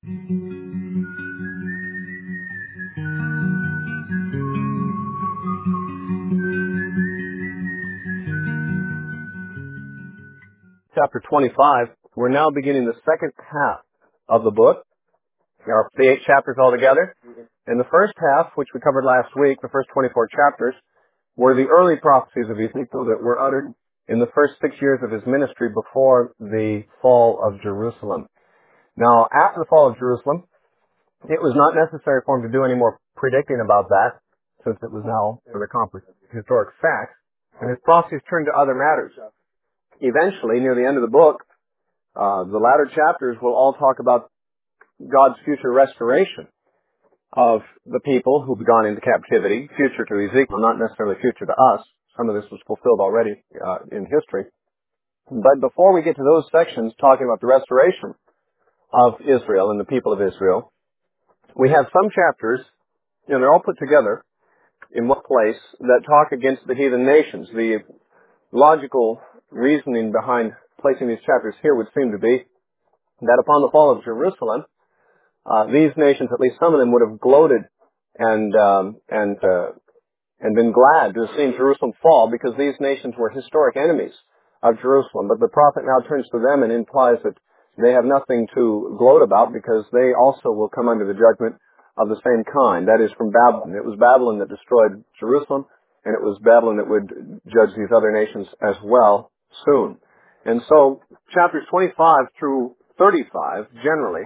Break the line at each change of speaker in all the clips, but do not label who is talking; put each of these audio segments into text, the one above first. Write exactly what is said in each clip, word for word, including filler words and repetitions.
Chapter twenty-five, we're now beginning the second half of the book. There are the eight chapters altogether. In the first half, which we covered last week, the first twenty-four chapters, were the early prophecies of Ezekiel that were uttered in the first six years of his ministry before the fall of Jerusalem. Now, after the fall of Jerusalem, it was not necessary for him to do any more predicting about that, since it was now an accomplished historic fact, and his prophecies turned to other matters. Eventually, near the end of the book, uh, the latter chapters will all talk about God's future restoration of the people who've gone into captivity, future to Ezekiel, not necessarily future to us. Some of this was fulfilled already uh, in history. But before we get to those sections talking about the restoration of Israel and the people of Israel, we have some chapters, you know, they're all put together in one place, that talk against the heathen nations. The logical reasoning behind placing these chapters here would seem to be that upon the fall of Jerusalem, uh, these nations, at least some of them, would have gloated and um, and uh, and been glad to have seen Jerusalem fall, because these nations were historic enemies of Jerusalem. But the prophet now turns to them and implies that they have nothing to gloat about, because they also will come under the judgment of the same kind. That is, from Babylon. It was Babylon that destroyed Jerusalem, and it was Babylon that would judge these other nations as well soon. And so chapters twenty-five through thirty-five, generally,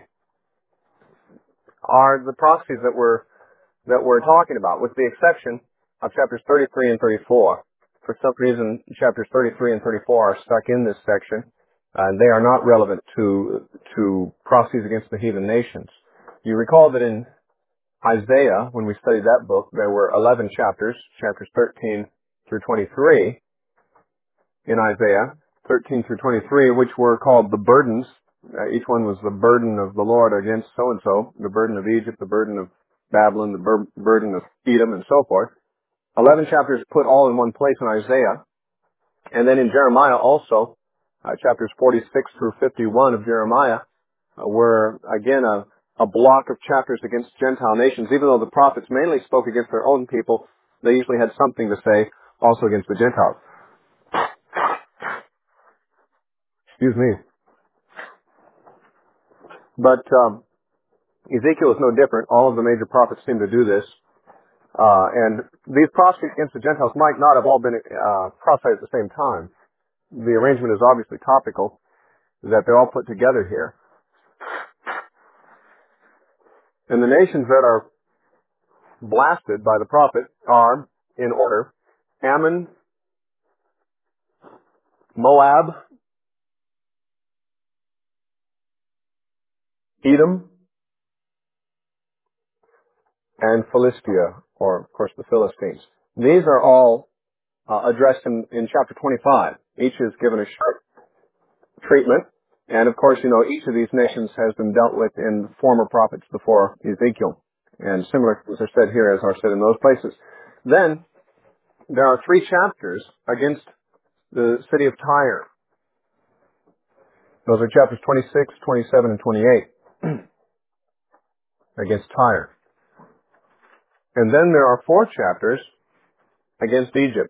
are the prophecies that we're, that we're talking about, with the exception of chapters thirty-three and thirty-four. For some reason, chapters thirty-three and thirty-four are stuck in this section, and they are not relevant to, to prophecies against the heathen nations. You recall that in Isaiah, when we studied that book, there were eleven chapters, chapters thirteen through twenty-three in Isaiah, thirteen through twenty-three, which were called the burdens. Uh, each one was the burden of the Lord against so-and-so, the burden of Egypt, the burden of Babylon, the bur- burden of Edom, and so forth. Eleven chapters put all in one place in Isaiah. And then in Jeremiah also, uh, chapters forty-six through fifty-one of Jeremiah uh, were, again, a a block of chapters against Gentile nations. Even though the prophets mainly spoke against their own people, they usually had something to say also against the Gentiles. Excuse me. But um, Ezekiel is no different. All of the major prophets seem to do this. Uh, and these prophecies against the Gentiles might not have all been uh, prophesied at the same time. The arrangement is obviously topical, that they're all put together here. And the nations that are blasted by the prophet are, in order, Ammon, Moab, Edom, and Philistia, or of course the Philistines. These are all uh, addressed in, in chapter twenty-five. Each is given a sharp treatment, and of course, you know, each of these nations has been dealt with in former prophets before Ezekiel, and similar things are said here as are said in those places. Then there are three chapters against the city of Tyre. Those are chapters twenty-six, twenty-seven, and twenty-eight against Tyre. And then there are four chapters against Egypt.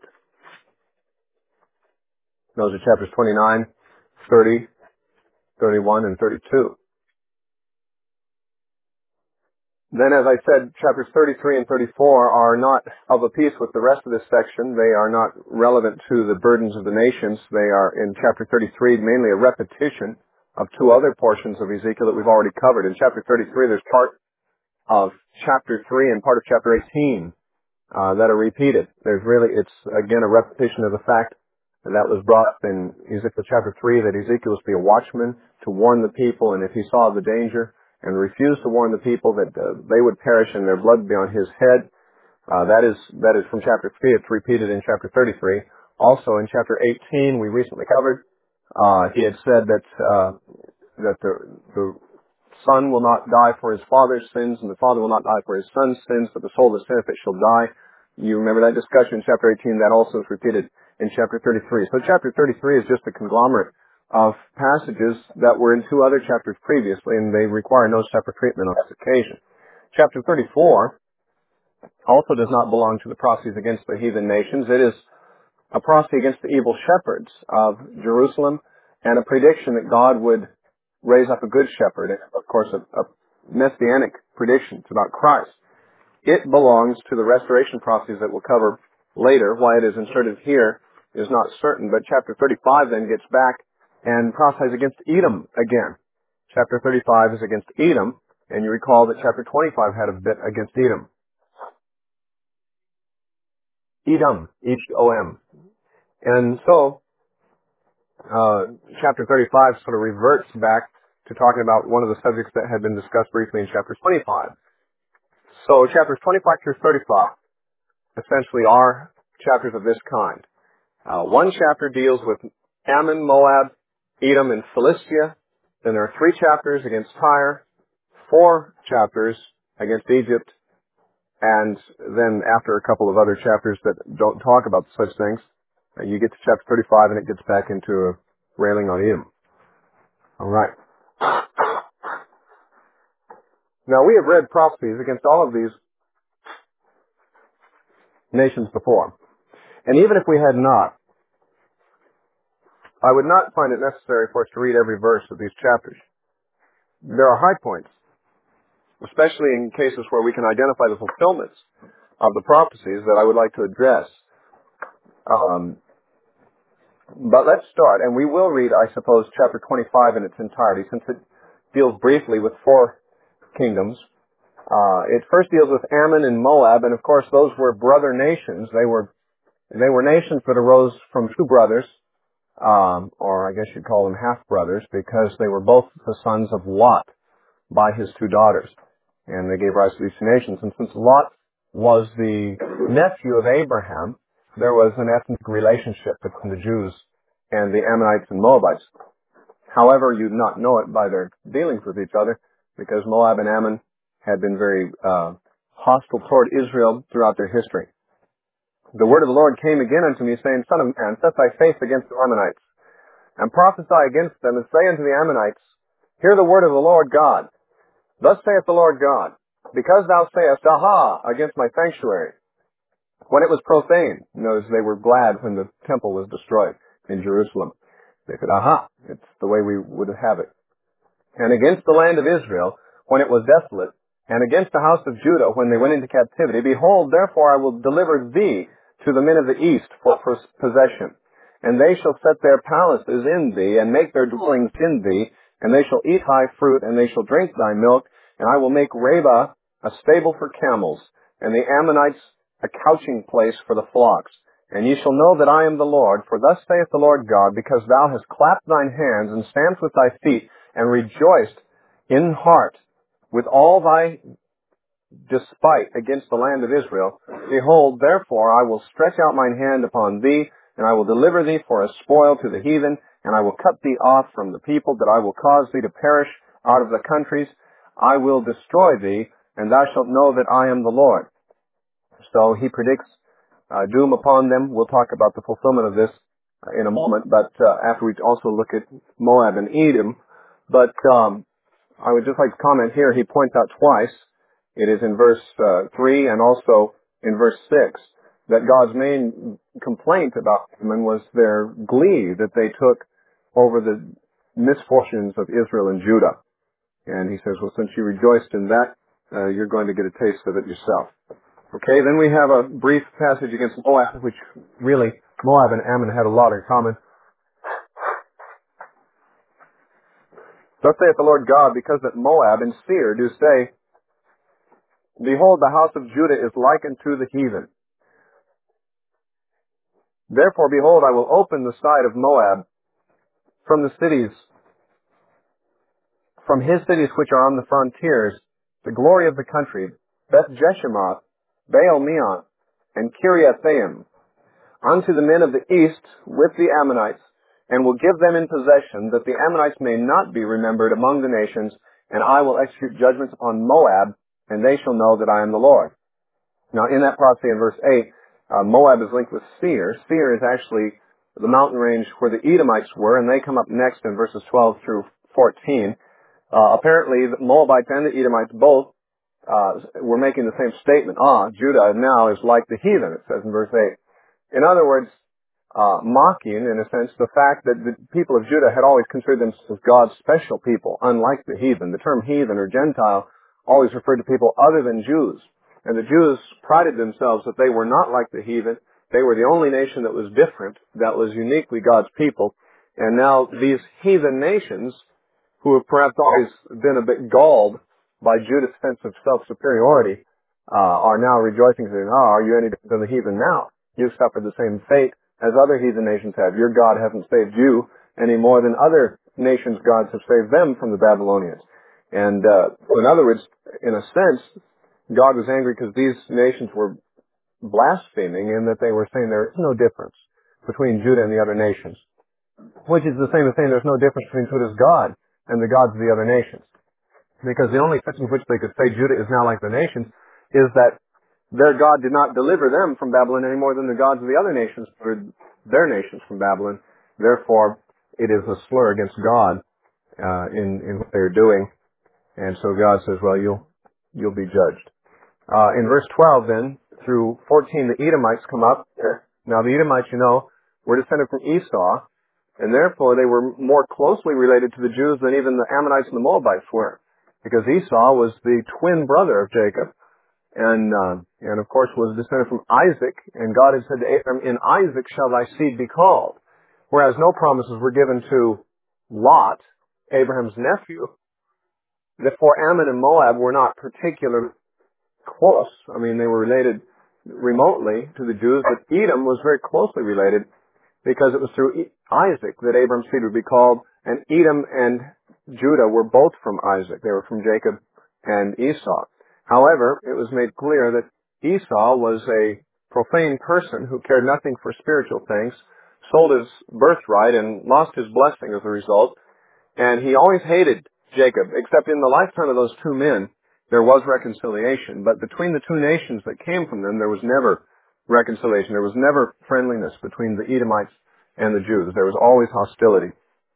Those are chapters twenty-nine, thirty, thirty-one, and thirty-two. Then, as I said, chapters thirty-three and thirty-four are not of a piece with the rest of this section. They are not relevant to the burdens of the nations. They are, in chapter thirty-three, mainly a repetition of two other portions of Ezekiel that we've already covered. In chapter thirty-three, there's part of chapter three and part of chapter eighteen uh, that are repeated. There's really, it's again a repetition of the fact that was brought up in Ezekiel chapter three, that Ezekiel was to be a watchman to warn the people, and if he saw the danger and refused to warn the people, that uh, they would perish and their blood would be on his head. Uh, that is that is from chapter three. It's repeated in chapter thirty-three. Also in chapter eighteen, we recently covered, uh, he had said that uh, that the, the son will not die for his father's sins, and the father will not die for his son's sins, but the soul that sinneth it shall die. You remember that discussion in chapter eighteen. That also is repeated in chapter thirty-three. So chapter thirty-three is just a conglomerate of passages that were in two other chapters previously, and they require no separate treatment on this occasion. Chapter thirty-four also does not belong to the prophecies against the heathen nations. It is a prophecy against the evil shepherds of Jerusalem, and a prediction that God would raise up a good shepherd, and of course a, a messianic prediction about Christ. It belongs to the restoration prophecies that we'll cover later. Why it is inserted here is not certain, but chapter thirty-five then gets back and prophesies against Edom again. Chapter thirty-five is against Edom, and you recall that chapter twenty-five had a bit against Edom. Edom, H O M. And so, uh, chapter thirty-five sort of reverts back to talking about one of the subjects that had been discussed briefly in chapter twenty-five. So, chapters twenty-five through thirty-five essentially are chapters of this kind. Uh, one chapter deals with Ammon, Moab, Edom, and Philistia. Then there are three chapters against Tyre, four chapters against Egypt, and then after a couple of other chapters that don't talk about such things, uh, you get to chapter thirty-five and it gets back into a railing on Edom. All right. Now, we have read prophecies against all of these nations before. And even if we had not, I would not find it necessary for us to read every verse of these chapters. There are high points, especially in cases where we can identify the fulfillments of the prophecies that I would like to address. Um, but let's start, and we will read, I suppose, chapter twenty-five in its entirety, since it deals briefly with four kingdoms. Uh, it first deals with Ammon and Moab, and of course those were brother nations. They were they were nations that arose from two brothers, um, or I guess you'd call them half-brothers, because they were both the sons of Lot by his two daughters. And they gave rise to these two nations. And since Lot was the nephew of Abraham, there was an ethnic relationship between the Jews and the Ammonites and Moabites. However, you'd not know it by their dealings with each other, because Moab and Ammon had been very uh, hostile toward Israel throughout their history. The word of the Lord came again unto me, saying, Son of man, set thy face against the Ammonites, and prophesy against them, and say unto the Ammonites, Hear the word of the Lord God. Thus saith the Lord God, because thou sayest, Aha, against my sanctuary, when it was profaned. Notice they were glad when the temple was destroyed in Jerusalem. They said, Aha, it's the way we would have it. And against the land of Israel, when it was desolate, and against the house of Judah, when they went into captivity, behold, therefore I will deliver thee to the men of the east for possession. And they shall set their palaces in thee, and make their dwellings in thee, and they shall eat thy fruit, and they shall drink thy milk, and I will make Rabbah a stable for camels, and the Ammonites a couching place for the flocks. And ye shall know that I am the Lord, for thus saith the Lord God, because thou hast clapped thine hands, and stamped with thy feet, and rejoiced in heart with all thy despite against the land of Israel. Behold, therefore I will stretch out mine hand upon thee, and I will deliver thee for a spoil to the heathen, and I will cut thee off from the people, that I will cause thee to perish out of the countries. I will destroy thee, and thou shalt know that I am the Lord. So he predicts uh, doom upon them. We'll talk about the fulfillment of this uh, in a moment, but uh, after we also look at Moab and Edom. But um, I would just like to comment here, he points out twice, it is in verse uh, three and also in verse six, that God's main complaint about them was their glee that they took over the misfortunes of Israel and Judah. And he says, well, since you rejoiced in that, uh, you're going to get a taste of it yourself. Okay, then we have a brief passage against Moab, which really, Moab and Ammon had a lot in common. Thus saith the Lord God, because that Moab and Seir do say, Behold, the house of Judah is like unto the heathen. Therefore, behold, I will open the side of Moab from the cities, from his cities which are on the frontiers, the glory of the country, Beth Jeshimoth, Baal Meon, and Kiriathaim, unto the men of the east with the Ammonites, and will give them in possession, that the Ammonites may not be remembered among the nations, and I will execute judgments upon Moab, and they shall know that I am the Lord. Now, in that prophecy in verse eight, uh, Moab is linked with Seir. Seir is actually the mountain range where the Edomites were, and they come up next in verses twelve through fourteen. Uh, apparently, the Moabites and the Edomites both uh, were making the same statement. Ah, Judah now is like the heathen, it says in verse eight. In other words, uh, mocking, in a sense, the fact that the people of Judah had always considered themselves God's special people, unlike the heathen. The term heathen or Gentile always referred to people other than Jews. And the Jews prided themselves that they were not like the heathen. They were the only nation that was different, that was uniquely God's people. And now these heathen nations, who have perhaps always been a bit galled by Judah's sense of self-superiority, uh, are now rejoicing, saying, oh, are you any different than the heathen now? You've suffered the same fate as other heathen nations have. Your God hasn't saved you any more than other nations' gods have saved them from the Babylonians. And uh, in other words, in a sense, God was angry because these nations were blaspheming in that they were saying there is no difference between Judah and the other nations, which is the same as saying there's no difference between Judah's God and the gods of the other nations. Because the only sense in which they could say Judah is now like the nations is that their God did not deliver them from Babylon any more than the gods of the other nations delivered their nations from Babylon. Therefore, it is a slur against God uh, in, in what they're doing. And so God says, well, you'll, you'll be judged. Uh, in verse twelve then, through fourteen, the Edomites come up. Now the Edomites, you know, were descended from Esau, and therefore they were more closely related to the Jews than even the Ammonites and the Moabites were. Because Esau was the twin brother of Jacob, and, uh, and of course was descended from Isaac, and God had said to Abraham, in Isaac shall thy seed be called. Whereas no promises were given to Lot, Abraham's nephew. Therefore Ammon and Moab were not particularly close. I mean, they were related remotely to the Jews, but Edom was very closely related because it was through Isaac that Abraham's seed would be called, and Edom and Judah were both from Isaac. They were from Jacob and Esau. However, it was made clear that Esau was a profane person who cared nothing for spiritual things, sold his birthright, and lost his blessing as a result, and he always hated Jacob, except in the lifetime of those two men, there was reconciliation. But between the two nations that came from them, there was never reconciliation. There was never friendliness between the Edomites and the Jews. There was always hostility.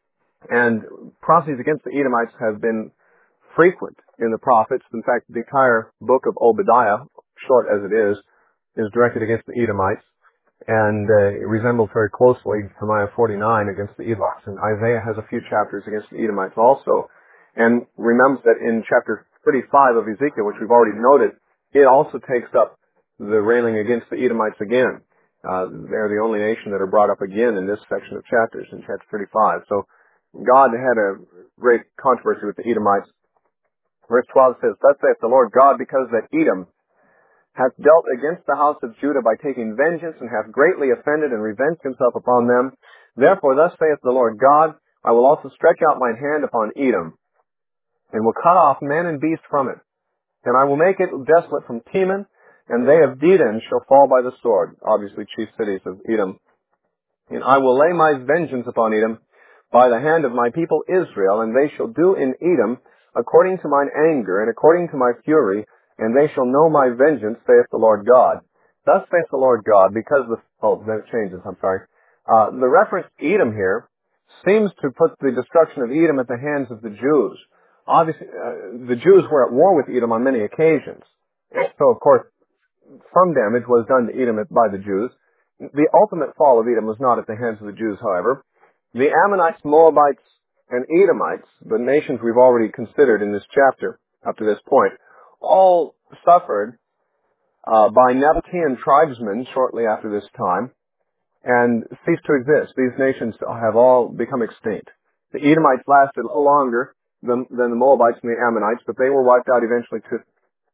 And prophecies against the Edomites have been frequent in the prophets. In fact, the entire book of Obadiah, short as it is, is directed against the Edomites. And uh, it resembles very closely Jeremiah forty-nine against the Edomites. And Isaiah has a few chapters against the Edomites also. And remember that in chapter thirty-five of Ezekiel, which we've already noted, it also takes up the railing against the Edomites again. Uh, they're the only nation that are brought up again in this section of chapters, in chapter thirty-five. So God had a great controversy with the Edomites. Verse twelve says, thus saith the Lord God, because that Edom hath dealt against the house of Judah by taking vengeance, and hath greatly offended and revenged himself upon them. Therefore thus saith the Lord God, I will also stretch out mine hand upon Edom, and will cut off man and beast from it. And I will make it desolate from Teman, and they of Dedan shall fall by the sword. Obviously chief cities of Edom. And I will lay my vengeance upon Edom by the hand of my people Israel, and they shall do in Edom according to mine anger, and according to my fury, and they shall know my vengeance, saith the Lord God. Thus saith the Lord God, because the, oh, then it changes, I'm sorry. Uh, the reference to Edom here seems to put the destruction of Edom at the hands of the Jews. Obviously, uh, the Jews were at war with Edom on many occasions. So, of course, some damage was done to Edom by the Jews. The ultimate fall of Edom was not at the hands of the Jews, however. The Ammonites, Moabites, and Edomites, the nations we've already considered in this chapter up to this point, all suffered uh, by Nabatean tribesmen shortly after this time and ceased to exist. These nations have all become extinct. The Edomites lasted a little longer than, than the Moabites and the Ammonites, but they were wiped out eventually too.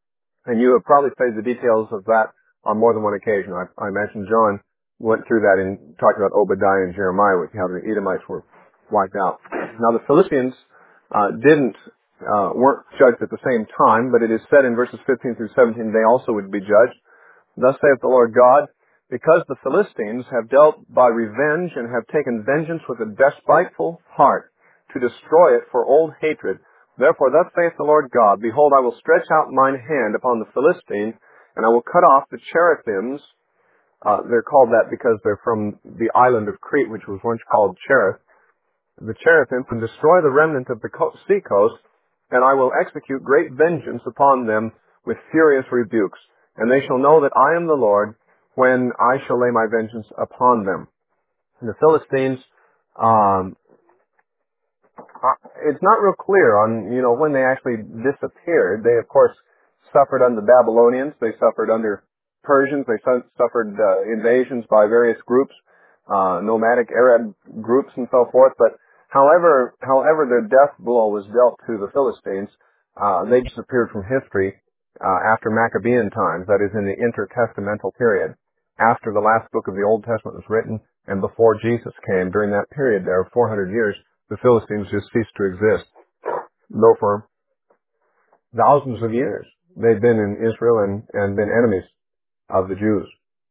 And you have probably studied the details of that on more than one occasion. I, I imagine John went through that in talking about Obadiah and Jeremiah, with how the Edomites were wiped out. Now the Philistines uh, didn't uh, weren't judged at the same time, but it is said in verses fifteen through seventeen they also would be judged. Thus saith the Lord God, because the Philistines have dealt by revenge and have taken vengeance with a despiteful heart to destroy it for old hatred. Therefore thus saith the Lord God, behold, I will stretch out mine hand upon the Philistines, and I will cut off the cherethims Uh, they're called that because they're from the island of Crete, which was once called Cherith. The Cherethims, and destroy the remnant of the co- sea coast, and I will execute great vengeance upon them with furious rebukes. And they shall know that I am the Lord when I shall lay my vengeance upon them. And the Philistines, um, uh, it's not real clear on, you know, when they actually disappeared. They, of course, suffered under the Babylonians. They suffered under Persians. They su- suffered uh, invasions by various groups, uh, nomadic Arab groups and so forth. But however, however their death blow was dealt to the Philistines, uh, they disappeared from history uh, after Maccabean times, that is in the intertestamental period, after the last book of the Old Testament was written and before Jesus came. During that period there, four hundred years, the Philistines just ceased to exist. Though for thousands of years, they've been in Israel and, and been enemies of the Jews.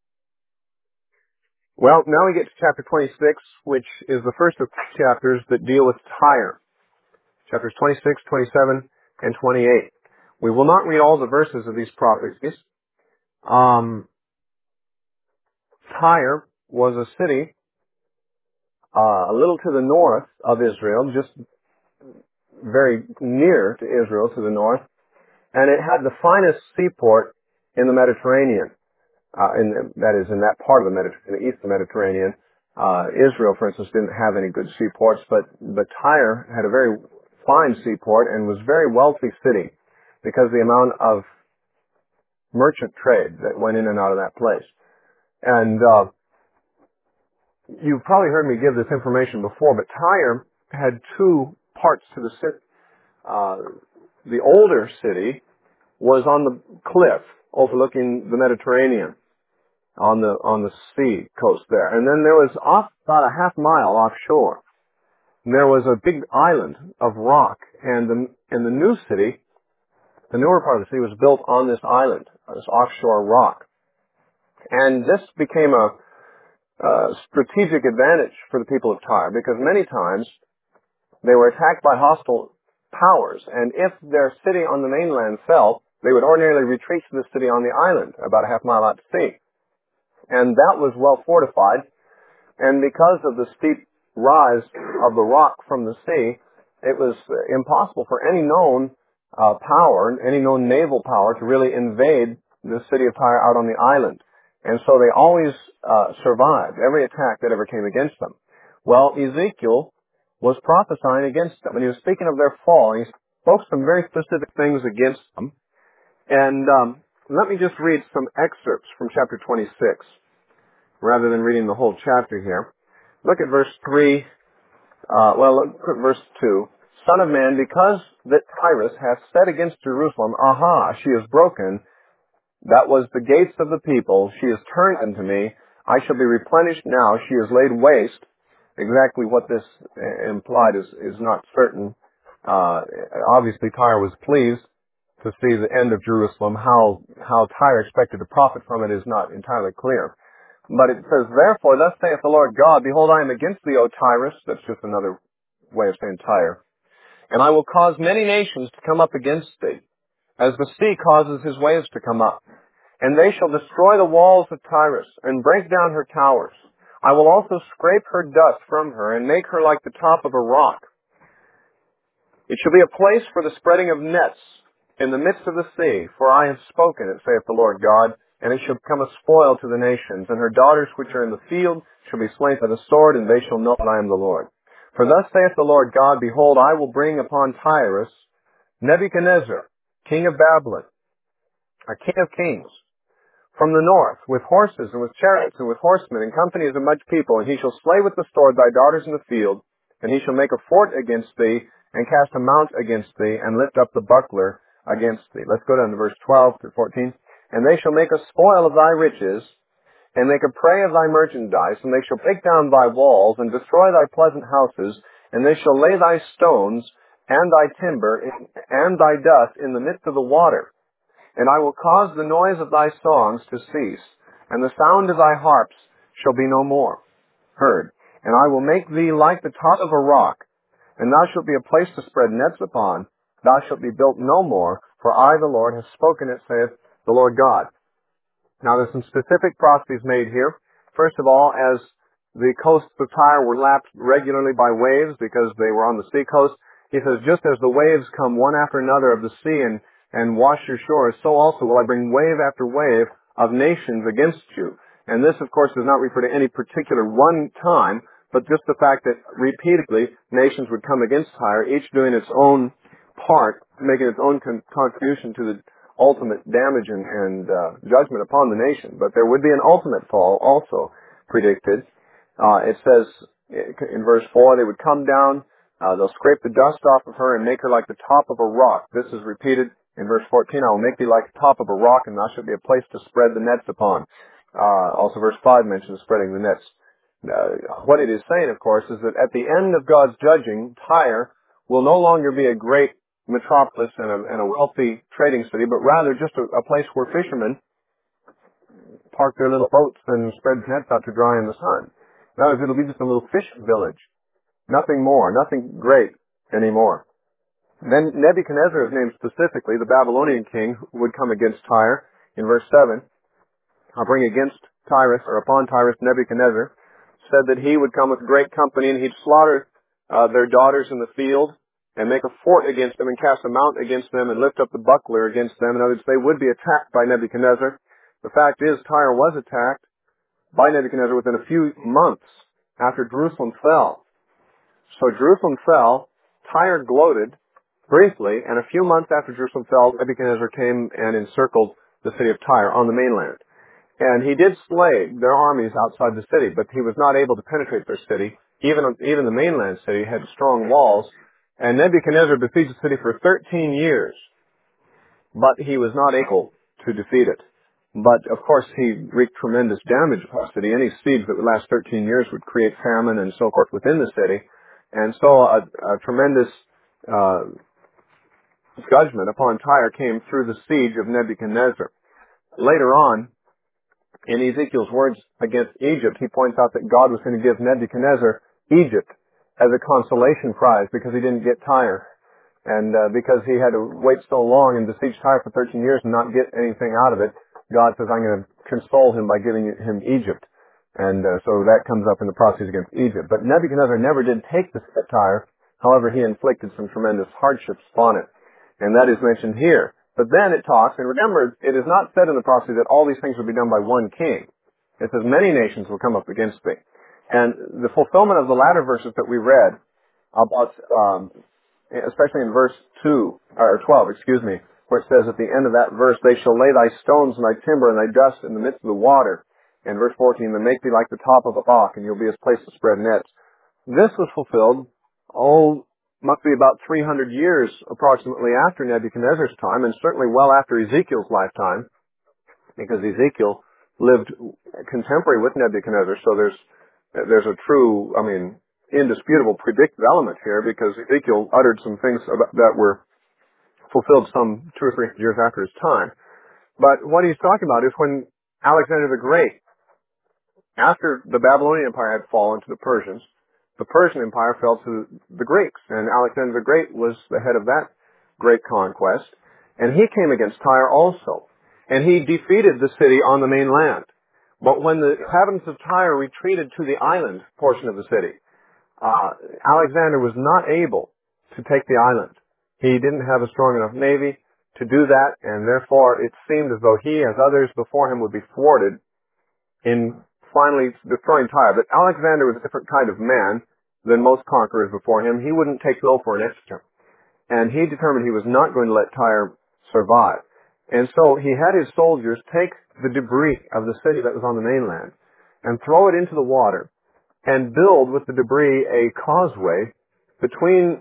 Well, now we get to chapter twenty-six, which is the first of two chapters that deal with Tyre. Chapters twenty-six, twenty-seven, and twenty-eight. We will not read all the verses of these prophecies. Um, Tyre was a city uh, a little to the north of Israel, just very near to Israel to the north, and it had the finest seaport in the Mediterranean. Uh, in, that is, in that part of the Mediterranean, the east of the Mediterranean. Uh, Israel, for instance, didn't have any good seaports, but, but Tyre had a very fine seaport and was a very wealthy city because of the amount of merchant trade that went in and out of that place. And uh, you've probably heard me give this information before, but Tyre had two parts to the city. Uh, the older city was on the cliff overlooking the Mediterranean, on the on the sea coast there. And then there was off about a half mile offshore, there was a big island of rock, and the and the new city, the newer part of the city, was built on this island, this offshore rock. And this became a, a strategic advantage for the people of Tyre, because many times they were attacked by hostile powers, and if their city on the mainland fell, they would ordinarily retreat to the city on the island, about a half mile out to sea. And that was well fortified, and because of the steep rise of the rock from the sea, it was impossible for any known uh, power, any known naval power, to really invade the city of Tyre out on the island. And so they always uh, survived every attack that ever came against them. Well, Ezekiel was prophesying against them, and he was speaking of their fall, and he spoke some very specific things against them. And um, let me just read some excerpts from chapter twenty-six, rather than reading the whole chapter here. Look at verse three, uh, well, look at verse two. Son of man, because that Tyrus hath said against Jerusalem, aha, she is broken, that was the gates of the people, she is turned unto me, I shall be replenished now, she is laid waste. Exactly what this implied is, is not certain. Uh, obviously Tyre was pleased to see the end of Jerusalem. How, how Tyre expected to profit from it is not entirely clear. But it says, therefore, thus saith the Lord God, behold, I am against thee, O Tyrus. That's just another way of saying Tyre. And I will cause many nations to come up against thee, as the sea causes his waves to come up. And they shall destroy the walls of Tyrus, and break down her towers. I will also scrape her dust from her, and make her like the top of a rock. It shall be a place for the spreading of nets in the midst of the sea, for I have spoken it, saith the Lord God, and it shall become a spoil to the nations, and her daughters which are in the field shall be slain by the sword, and they shall know that I am the Lord. For thus saith the Lord God, behold, I will bring upon Tyrus Nebuchadnezzar, king of Babylon, a king of kings, from the north, with horses and with chariots and with horsemen and companies of much people, and he shall slay with the sword thy daughters in the field, and he shall make a fort against thee, and cast a mount against thee, and lift up the buckler against thee. Let's go down to verse twelve through fourteen. And they shall make a spoil of thy riches, and make a prey of thy merchandise, and they shall break down thy walls, and destroy thy pleasant houses, and they shall lay thy stones, and thy timber, and thy dust in the midst of the water. And I will cause the noise of thy songs to cease, and the sound of thy harps shall be no more heard. And I will make thee like the top of a rock, and thou shalt be a place to spread nets upon. Thou shalt be built no more, for I, the Lord, have spoken it, saith the Lord God. Now there's some specific prophecies made here. First of all, as the coasts of Tyre were lapped regularly by waves because they were on the sea coast, he says, just as the waves come one after another of the sea and, and wash your shores, so also will I bring wave after wave of nations against you. And this, of course, does not refer to any particular one time, but just the fact that repeatedly nations would come against Tyre, each doing its own part, making its own con- contribution to the ultimate damage and, and uh, judgment upon the nation. But there would be an ultimate fall also predicted. Uh, it says in verse four, they would come down, uh, they'll scrape the dust off of her and make her like the top of a rock. This is repeated in verse fourteen, I will make thee like the top of a rock, and thou shalt be a place to spread the nets upon. Uh, also verse five mentions spreading the nets. Uh, what it is saying, of course, is that at the end of God's judging, Tyre will no longer be a great metropolis and a, and a wealthy trading city, but rather just a, a place where fishermen park their little boats and spread nets out to dry in the sun. In other words, it'll be just a little fishing village. Nothing more, nothing great anymore. Then Nebuchadnezzar is named specifically, the Babylonian king, who would come against Tyre. In verse seven, I'll bring against Tyrus, or upon Tyrus, Nebuchadnezzar, said that he would come with great company, and he'd slaughter uh, their daughters in the field, and make a fort against them, and cast a mount against them, and lift up the buckler against them. In other words, they would be attacked by Nebuchadnezzar. The fact is, Tyre was attacked by Nebuchadnezzar within a few months after Jerusalem fell. So Jerusalem fell, Tyre gloated briefly, and a few months after Jerusalem fell, Nebuchadnezzar came and encircled the city of Tyre on the mainland. And he did slay their armies outside the city, but he was not able to penetrate their city. Even, even the mainland city had strong walls, and Nebuchadnezzar besieged the city for thirteen years, but he was not able to defeat it. But, of course, he wreaked tremendous damage upon the city. Any siege that would last thirteen years would create famine and so forth within the city. And so a, a tremendous uh, judgment upon Tyre came through the siege of Nebuchadnezzar. Later on, in Ezekiel's words against Egypt, he points out that God was going to give Nebuchadnezzar Egypt as a consolation prize because he didn't get Tyre. And uh, because he had to wait so long and besiege Tyre for thirteen years and not get anything out of it, God says, I'm going to console him by giving him Egypt. And uh, so that comes up in the prophecies against Egypt. But Nebuchadnezzar never did take the Tyre. However, he inflicted some tremendous hardships upon it. And that is mentioned here. But then it talks, and remember, it is not said in the prophecy that all these things would be done by one king. It says many nations will come up against thee. And the fulfillment of the latter verses that we read about, um, especially in verse two, or twelve, excuse me, where it says at the end of that verse, they shall lay thy stones and thy timber and thy dust in the midst of the water. And verse fourteen, they make thee like the top of a rock, and you'll be as place to spread nets. This was fulfilled, oh, must be about three hundred years approximately after Nebuchadnezzar's time, and certainly well after Ezekiel's lifetime, because Ezekiel lived contemporary with Nebuchadnezzar, so there's there's a true, I mean, indisputable predictive element here, because Ezekiel uttered some things about, that were fulfilled some two or three years after his time. But what he's talking about is when Alexander the Great, after the Babylonian Empire had fallen to the Persians, the Persian Empire fell to the Greeks, and Alexander the Great was the head of that great conquest, and he came against Tyre also, and he defeated the city on the mainland. But when the inhabitants of Tyre retreated to the island portion of the city, uh, Alexander was not able to take the island. He didn't have a strong enough navy to do that, and therefore it seemed as though he, as others before him, would be thwarted in finally destroying Tyre. But Alexander was a different kind of man than most conquerors before him. He wouldn't take no for an answer. And he determined he was not going to let Tyre survive. And so he had his soldiers take the debris of the city that was on the mainland and throw it into the water and build with the debris a causeway between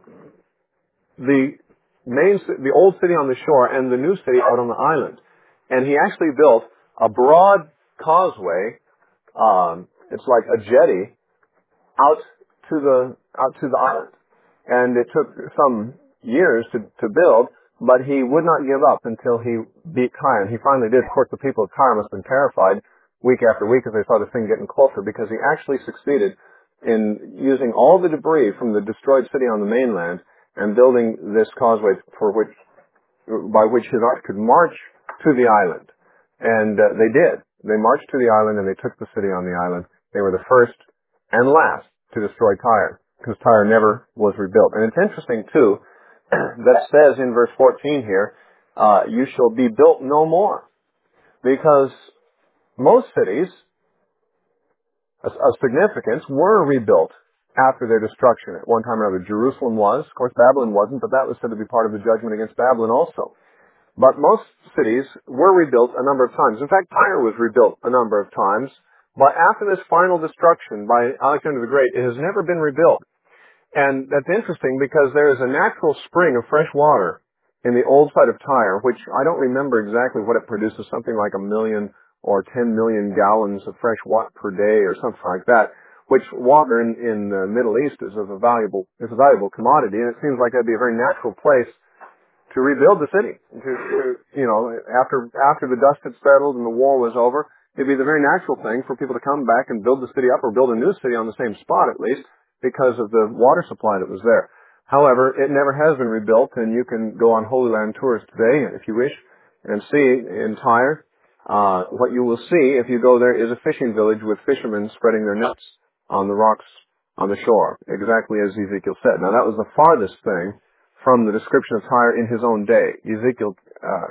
the main, the old city on the shore and the new city out on the island. And he actually built a broad causeway, um, it's like a jetty, out to the out to the island. And it took some years to, to build, but he would not give up until he beat Tyre. And he finally did. Of course, the people of Tyre must have been terrified week after week as they saw this thing getting closer, because he actually succeeded in using all the debris from the destroyed city on the mainland and building this causeway for which, by which his army could march to the island. And uh, they did. They marched to the island and they took the city on the island. They were the first and last to destroy Tyre, because Tyre never was rebuilt. And it's interesting, too, that says in verse fourteen here, uh, you shall be built no more. Because most cities of significance were rebuilt after their destruction. At one time or other, Jerusalem was. Of course, Babylon wasn't, but that was said to be part of the judgment against Babylon also. But most cities were rebuilt a number of times. In fact, Tyre was rebuilt a number of times. But after this final destruction by Alexander the Great, it has never been rebuilt. And that's interesting because there is a natural spring of fresh water in the old site of Tyre, which I don't remember exactly what it produces, something like a million or ten million gallons of fresh water per day or something like that, which water in, in the Middle East is of a valuable, is a valuable commodity, and it seems like that'd be a very natural place to rebuild the city. To, to, you know, after, after the dust had settled and the war was over, it'd be the very natural thing for people to come back and build the city up or build a new city on the same spot at least, because of the water supply that was there. However, it never has been rebuilt, and you can go on Holy Land tours today, if you wish, and see in Tyre. Uh, what you will see if you go there is a fishing village with fishermen spreading their nets on the rocks on the shore, exactly as Ezekiel said. Now, that was the farthest thing from the description of Tyre in his own day. Ezekiel, uh,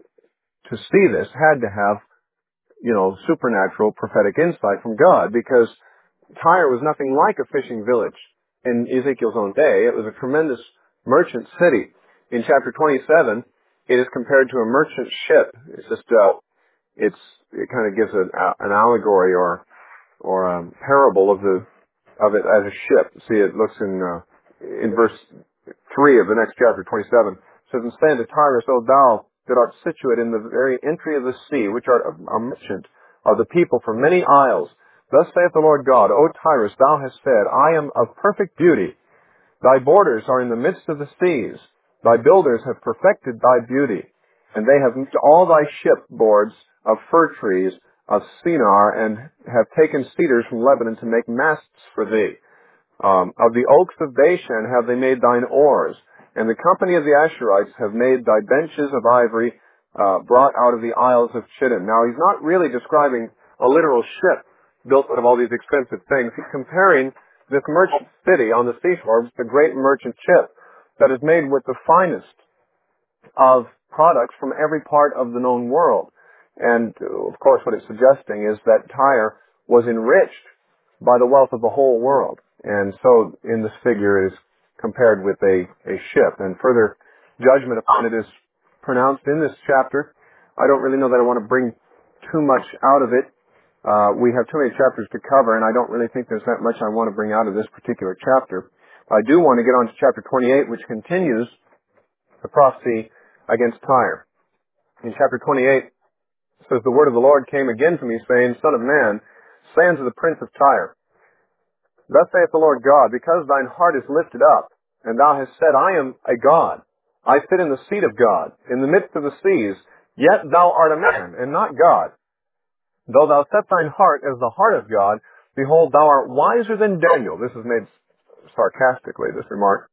to see this, had to have, you know, supernatural prophetic insight from God, because Tyre was nothing like a fishing village in Ezekiel's own day. It was a tremendous merchant city. In chapter twenty-seven, it is compared to a merchant ship. It's just, uh, it's, it kind of gives an, an allegory or, or a parable of the, of it as a ship. See, it looks in, uh, in verse three of the next chapter, twenty-seven. It says, "And say unto Tyrus, O thou that art situate in the very entry of the sea, which art a, a merchant of the people from many isles, thus saith the Lord God, O Tyrus, thou hast said, I am of perfect beauty. Thy borders are in the midst of the seas. Thy builders have perfected thy beauty. And they have moved all thy shipboards of fir trees of Sinar, and have taken cedars from Lebanon to make masts for thee. Um, of the oaks of Bashan have they made thine oars, and the company of the Asherites have made thy benches of ivory, uh, brought out of the isles of Chittim." Now, he's not really describing a literal ship built out of all these expensive things. He's comparing this merchant city on the seashore with the great merchant ship that is made with the finest of products from every part of the known world. And, uh, of course, what it's suggesting is that Tyre was enriched by the wealth of the whole world. And so, in this figure, it is compared with a, a ship. And further judgment upon it is pronounced in this chapter. I don't really know that I want to bring too much out of it. Uh, we have too many chapters to cover, and I don't really think there's that much I want to bring out of this particular chapter. I do want to get on to chapter twenty-eight, which continues the prophecy against Tyre. In chapter twenty-eight, it says, "The word of the Lord came again to me, saying, Son of man, say unto the prince of Tyre, Thus saith the Lord God, because thine heart is lifted up, and thou hast said, I am a God. I sit in the seat of God, in the midst of the seas, yet thou art a man, and not God. Though thou set thine heart as the heart of God, behold, thou art wiser than Daniel." This is made sarcastically, this remark.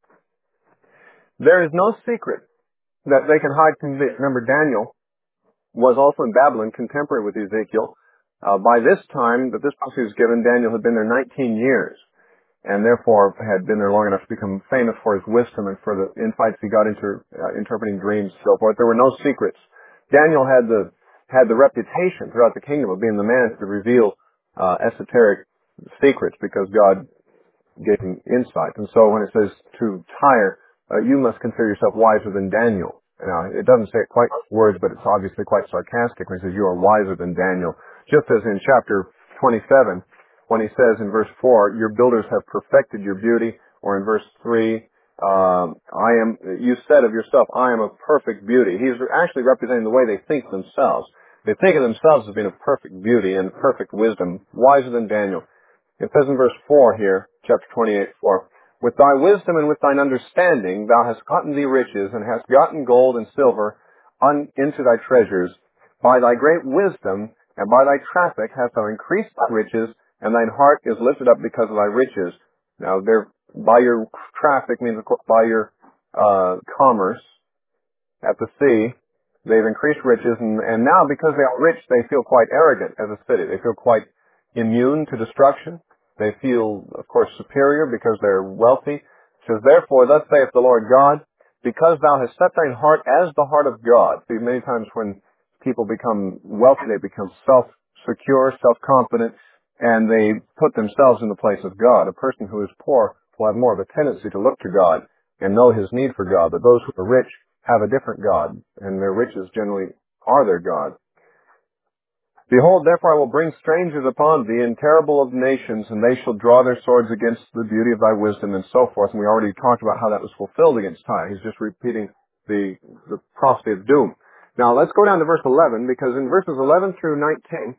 "There is no secret that they can hide from thee." Remember, Daniel was also in Babylon, contemporary with Ezekiel. Uh, by this time that this prophecy was given, Daniel had been there nineteen years, and therefore had been there long enough to become famous for his wisdom and for the insights he got into uh, interpreting dreams and so forth. There were no secrets. Daniel had the had the reputation throughout the kingdom of being the man to reveal uh, esoteric secrets, because God gave him insight. And so when it says to Tyre, uh, you must consider yourself wiser than Daniel. Now, it doesn't say it quite with words, but it's obviously quite sarcastic when he says you are wiser than Daniel. Just as in chapter twenty-seven, when he says in verse four, your builders have perfected your beauty, or in verse three, um, I am, you said of yourself, I am of perfect beauty. He's actually representing the way they think themselves. They think of themselves as being of perfect beauty and perfect wisdom, wiser than Daniel. It says in verse four here, chapter twenty-eight, four, with thy wisdom and with thine understanding thou hast gotten thee riches, and hast gotten gold and silver un, into thy treasures. By thy great wisdom and by thy traffic hast thou increased thy riches, and thine heart is lifted up because of thy riches. Now, there, by your traffic means, of course, by your uh, commerce at the sea, They've increased riches, and, and now because they are rich, they feel quite arrogant as a city. They feel quite immune to destruction. They feel, of course, superior because they're wealthy. It says, therefore, thus saith the Lord God, because thou hast set thine heart as the heart of God. See, many times when people become wealthy, they become self-secure, self-confident, and they put themselves in the place of God. A person who is poor will have more of a tendency to look to God and know his need for God. But those who are rich have a different God, and their riches generally are their God. Behold, therefore I will bring strangers upon thee, and terrible of nations, and they shall draw their swords against the beauty of thy wisdom, and so forth. And we already talked about how that was fulfilled against Tyre. He's just repeating the, the prophecy of doom. Now let's go down to verse eleven, because in verses eleven through nineteen,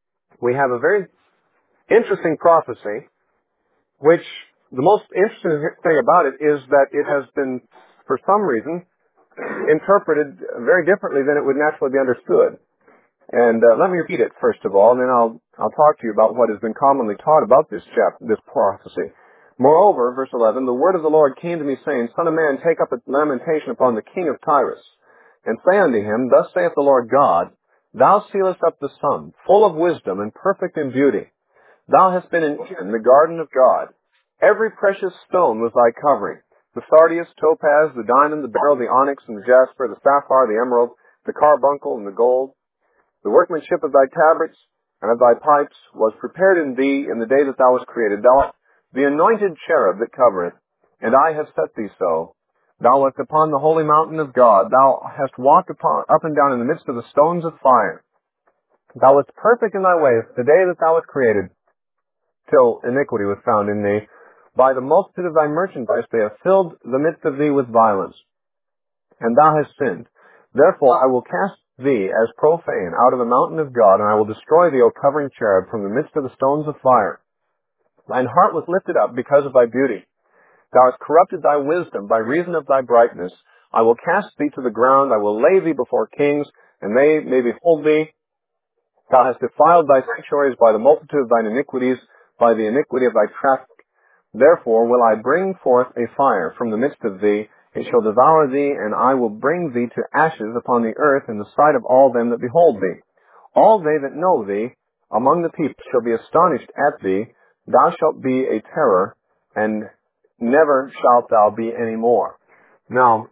we have a very interesting prophecy, which the most interesting thing about it is that it has been, for some reason, interpreted very differently than it would naturally be understood. And uh, let me repeat it first of all, and then I'll I'll talk to you about what has been commonly taught about this chapter, this prophecy. Moreover, verse eleven, the word of the Lord came to me, saying, Son of man, take up a lamentation upon the king of Tyrus, and say unto him, Thus saith the Lord God, Thou sealest up the sum, full of wisdom and perfect in beauty. Thou hast been in Eden, the garden of God. Every precious stone was thy covering, the sardius, topaz, the diamond, the beryl, the onyx, and the jasper, the sapphire, the emerald, the carbuncle, and the gold. The workmanship of thy tabrets and of thy pipes was prepared in thee in the day that thou wast created. Thou art the anointed cherub that covereth, and I have set thee so. Thou wast upon the holy mountain of God. Thou hast walked upon, up and down in the midst of the stones of fire. Thou wast perfect in thy ways the day that thou wast created, till iniquity was found in thee. By the multitude of thy merchandise they have filled the midst of thee with violence, and thou hast sinned. Therefore I will cast thee as profane out of the mountain of God, and I will destroy thee, O covering cherub, from the midst of the stones of fire. Thine heart was lifted up because of thy beauty. Thou hast corrupted thy wisdom by reason of thy brightness. I will cast thee to the ground. I will lay thee before kings, and they may behold thee. Thou hast defiled thy sanctuaries by the multitude of thine iniquities, by the iniquity of thy traffic. Therefore will I bring forth a fire from the midst of thee. It shall devour thee, and I will bring thee to ashes upon the earth in the sight of all them that behold thee. All they that know thee among the people shall be astonished at thee. Thou shalt be a terror, and never shalt thou be any more. Now,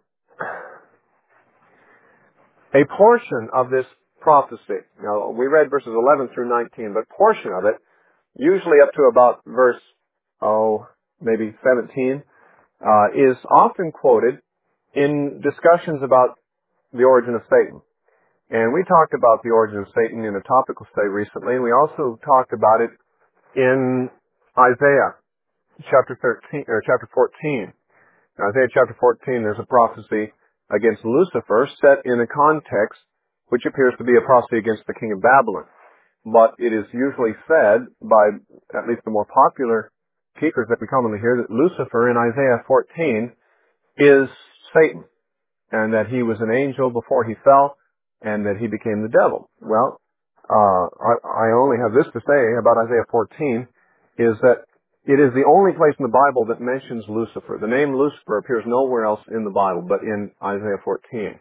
a portion of this prophecy, now we read verses eleven through nineteen, but portion of it, usually up to about verse, oh, maybe seventeen, Uh, is often quoted in discussions about the origin of Satan. And we talked about the origin of Satan in a topical study recently, and we also talked about it in Isaiah chapter thirteen, or chapter fourteen. In Isaiah chapter fourteen, there's a prophecy against Lucifer set in a context which appears to be a prophecy against the king of Babylon. But it is usually said by at least the more popular teachers that we commonly hear that Lucifer in Isaiah fourteen is Satan, and that he was an angel before he fell, and that he became the devil. Well, uh, I, I only have this to say about Isaiah fourteen, is that it is the only place in the Bible that mentions Lucifer. The name Lucifer appears nowhere else in the Bible but in Isaiah fourteen.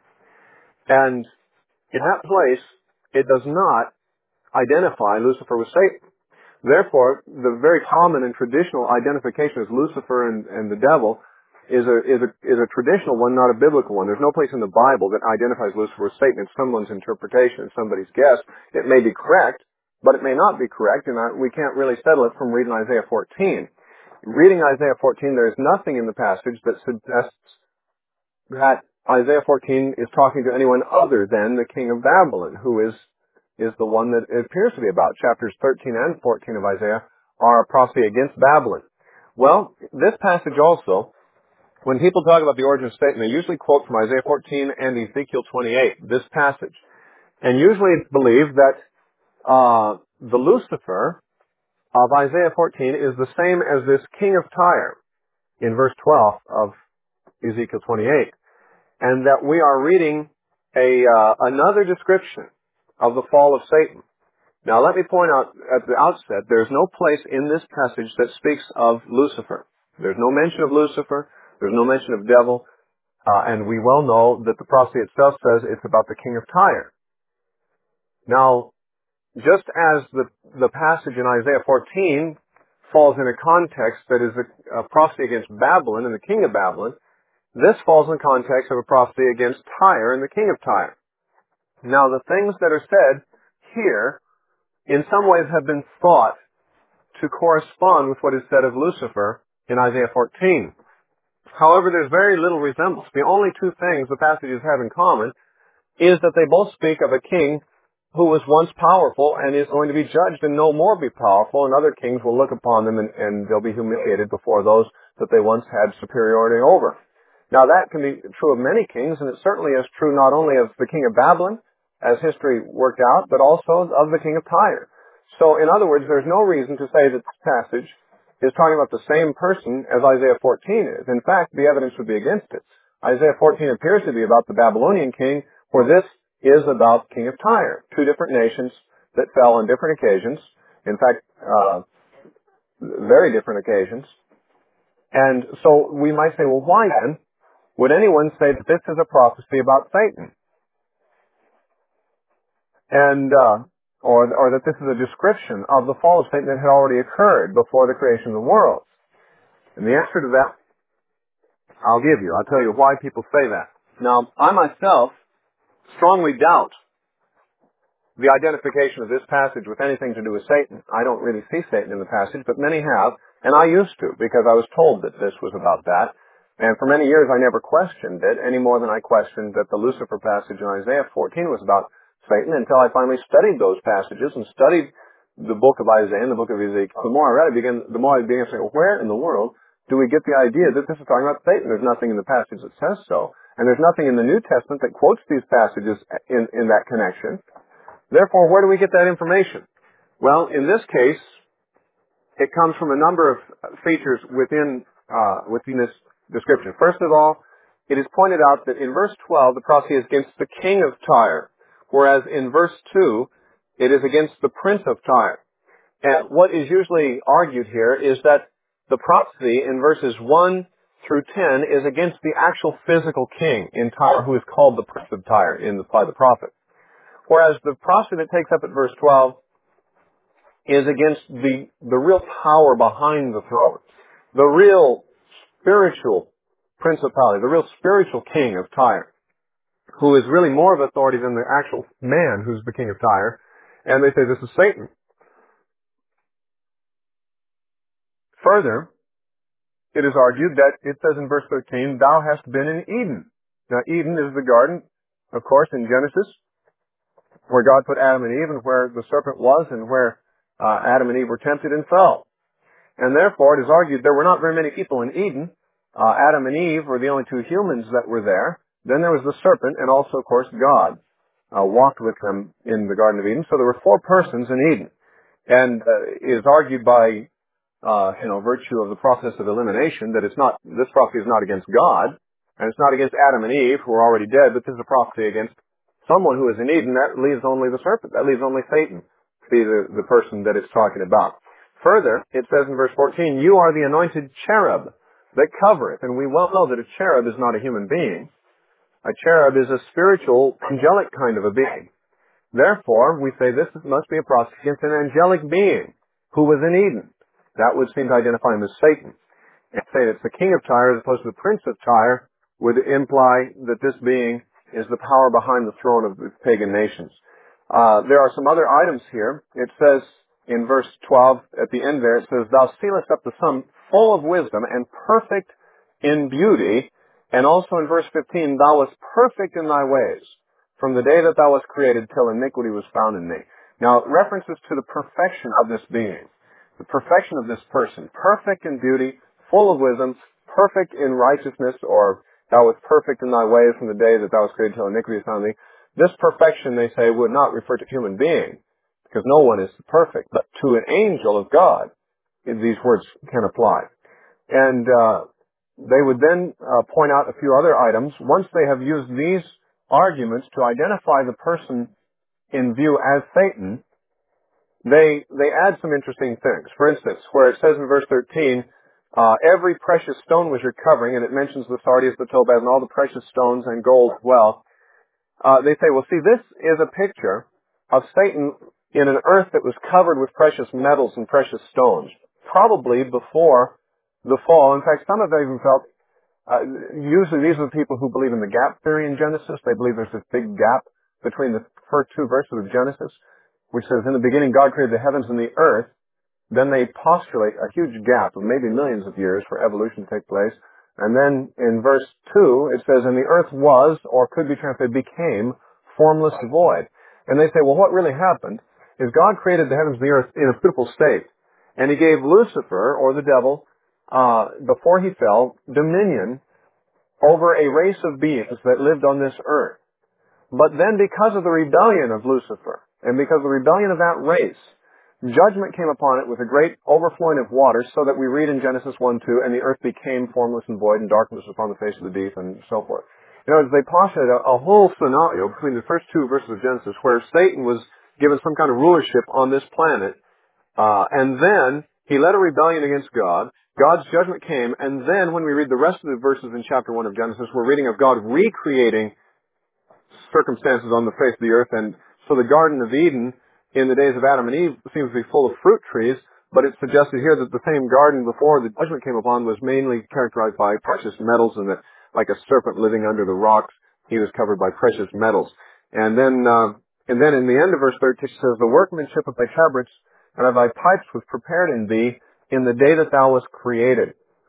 And in that place, it does not identify Lucifer with Satan. Therefore, the very common and traditional identification as Lucifer and, and the devil is a, is a is a traditional one, not a biblical one. There's no place in the Bible that identifies Lucifer as Satan. It's someone's interpretation, it's somebody's guess. It may be correct, but it may not be correct, and I, we can't really settle it from reading Isaiah fourteen. Reading Isaiah fourteen, there is nothing in the passage that suggests that Isaiah fourteen is talking to anyone other than the king of Babylon, who is is the one that it appears to be about. Chapters thirteen and fourteen of Isaiah are a prophecy against Babylon. Well, this passage also, when people talk about the origin of Satan, they usually quote from Isaiah fourteen and Ezekiel twenty-eight, this passage. And usually it's believed that uh, the Lucifer of Isaiah fourteen is the same as this king of Tyre in verse twelve of Ezekiel twenty-eight. And that we are reading a uh, another description of the fall of Satan. Now let me point out at the outset, there's no place in this passage that speaks of Lucifer. There's no mention of Lucifer. There's no mention of devil. Uh, and we well know that the prophecy itself says it's about the king of Tyre. Now, just as the, the passage in Isaiah fourteen falls in a context that is a, a prophecy against Babylon and the king of Babylon, this falls in the context of a prophecy against Tyre and the king of Tyre. Now, the things that are said here, in some ways, have been thought to correspond with what is said of Lucifer in Isaiah fourteen. However, there's very little resemblance. The only two things the passages have in common is that they both speak of a king who was once powerful and is going to be judged and no more be powerful, and other kings will look upon them and, and they'll be humiliated before those that they once had superiority over. Now, that can be true of many kings, and it certainly is true not only of the king of Babylon, as history worked out, but also of the king of Tyre. So, in other words, there's no reason to say that this passage is talking about the same person as Isaiah fourteen is. In fact, the evidence would be against it. Isaiah fourteen appears to be about the Babylonian king, where this is about king of Tyre, two different nations that fell on different occasions. In fact, uh, very different occasions. And so we might say, well, why then would anyone say that this is a prophecy about Satan? And, uh, or, or that this is a description of the fall of Satan that had already occurred before the creation of the world? And the answer to that, I'll give you. I'll tell you why people say that. Now, I myself strongly doubt the identification of this passage with anything to do with Satan. I don't really see Satan in the passage, but many have, and I used to, because I was told that this was about that. And for many years I never questioned it, any more than I questioned that the Lucifer passage in Isaiah fourteen was about Satan, until I finally studied those passages and studied the book of Isaiah and the book of Ezekiel. The more I read it, began, the more I began to say, well, where in the world do we get the idea that this is talking about Satan? There's nothing in the passage that says so. And there's nothing in the New Testament that quotes these passages in, in that connection. Therefore, where do we get that information? Well, in this case, it comes from a number of features within, uh, within this description. First of all, it is pointed out that in verse twelve, the prophecy is against the king of Tyre, whereas in verse two, it is against the prince of Tyre. And what is usually argued here is that the prophecy in verses one through ten is against the actual physical king in Tyre, who is called the prince of Tyre in the, by the prophet. Whereas the prophecy that takes up at verse twelve is against the, the real power behind the throne, the real spiritual principality, the real spiritual king of Tyre, who is really more of authority than the actual man who's the king of Tyre. And they say this is Satan. Further, it is argued that it says in verse thirteen, thou hast been in Eden. Now, Eden is the garden, of course, in Genesis, where God put Adam and Eve and where the serpent was and where uh, Adam and Eve were tempted and fell. And therefore, it is argued there were not very many people in Eden. Uh, Adam and Eve were the only two humans that were there. Then there was the serpent, and also, of course, God uh, walked with them in the Garden of Eden. So there were four persons in Eden. And uh, it is argued by, uh, you know, virtue of the process of elimination that it's not, this prophecy is not against God, and it's not against Adam and Eve, who are already dead, but this is a prophecy against someone who is in Eden. That leaves only the serpent. That leaves only Satan to be the, the person that it's talking about. Further, it says in verse fourteen, you are the anointed cherub that covereth. And we well know that a cherub is not a human being. A cherub is a spiritual, angelic kind of a being. Therefore, we say this must be a prophecy against an angelic being who was in Eden. That would seem to identify him as Satan. And say it's the king of Tyre as opposed to the prince of Tyre would imply that this being is the power behind the throne of the pagan nations. Uh, there are some other items here. It says in verse twelve, at the end there, it says, thou sealest up the sum full of wisdom and perfect in beauty. And also in verse fifteen, thou wast perfect in thy ways from the day that thou wast created till iniquity was found in thee. Now, references to the perfection of this being, the perfection of this person, perfect in beauty, full of wisdom, perfect in righteousness, or thou wast perfect in thy ways from the day that thou wast created till iniquity was found in thee. This perfection, they say, would not refer to human being, because no one is perfect, but to an angel of God, these words can apply. And uh, they would then uh, point out a few other items. Once they have used these arguments to identify the person in view as Satan, they they add some interesting things. For instance, where it says in verse thirteen, Uh, every precious stone was your covering, and it mentions the sardius, the topaz, and all the precious stones and gold as well. Uh, they say, well, see, this is a picture of Satan in an earth that was covered with precious metals and precious stones, probably before the fall. In fact, some have even felt, uh, usually these are the people who believe in the gap theory in Genesis. They believe there's this big gap between the first two verses of Genesis, which says, in the beginning God created the heavens and the earth. Then they postulate a huge gap of maybe millions of years for evolution to take place. And then in verse two, it says, and the earth was, or could be translated, became formless void. And they say, well, what really happened is God created the heavens and the earth in a beautiful state. And he gave Lucifer, or the devil, uh, before he fell, dominion over a race of beings that lived on this earth. But then because of the rebellion of Lucifer, and because of the rebellion of that race, judgment came upon it with a great overflowing of waters, so that we read in Genesis one two, and the earth became formless and void, and darkness was upon the face of the deep, and so forth. You know, they postulated a, a whole scenario between the first two verses of Genesis where Satan was given some kind of rulership on this planet, uh, and then he led a rebellion against God. God's judgment came, and then when we read the rest of the verses in chapter one of Genesis, we're reading of God recreating circumstances on the face of the earth. And so the Garden of Eden in the days of Adam and Eve seems to be full of fruit trees, but it's suggested here that the same garden before the judgment came upon was mainly characterized by precious metals, and that like a serpent living under the rocks, he was covered by precious metals. And then, uh, and then in the end of verse thirteen it says, the workmanship of thy tabrets and of thy pipes was prepared in thee in the day that thou wast created.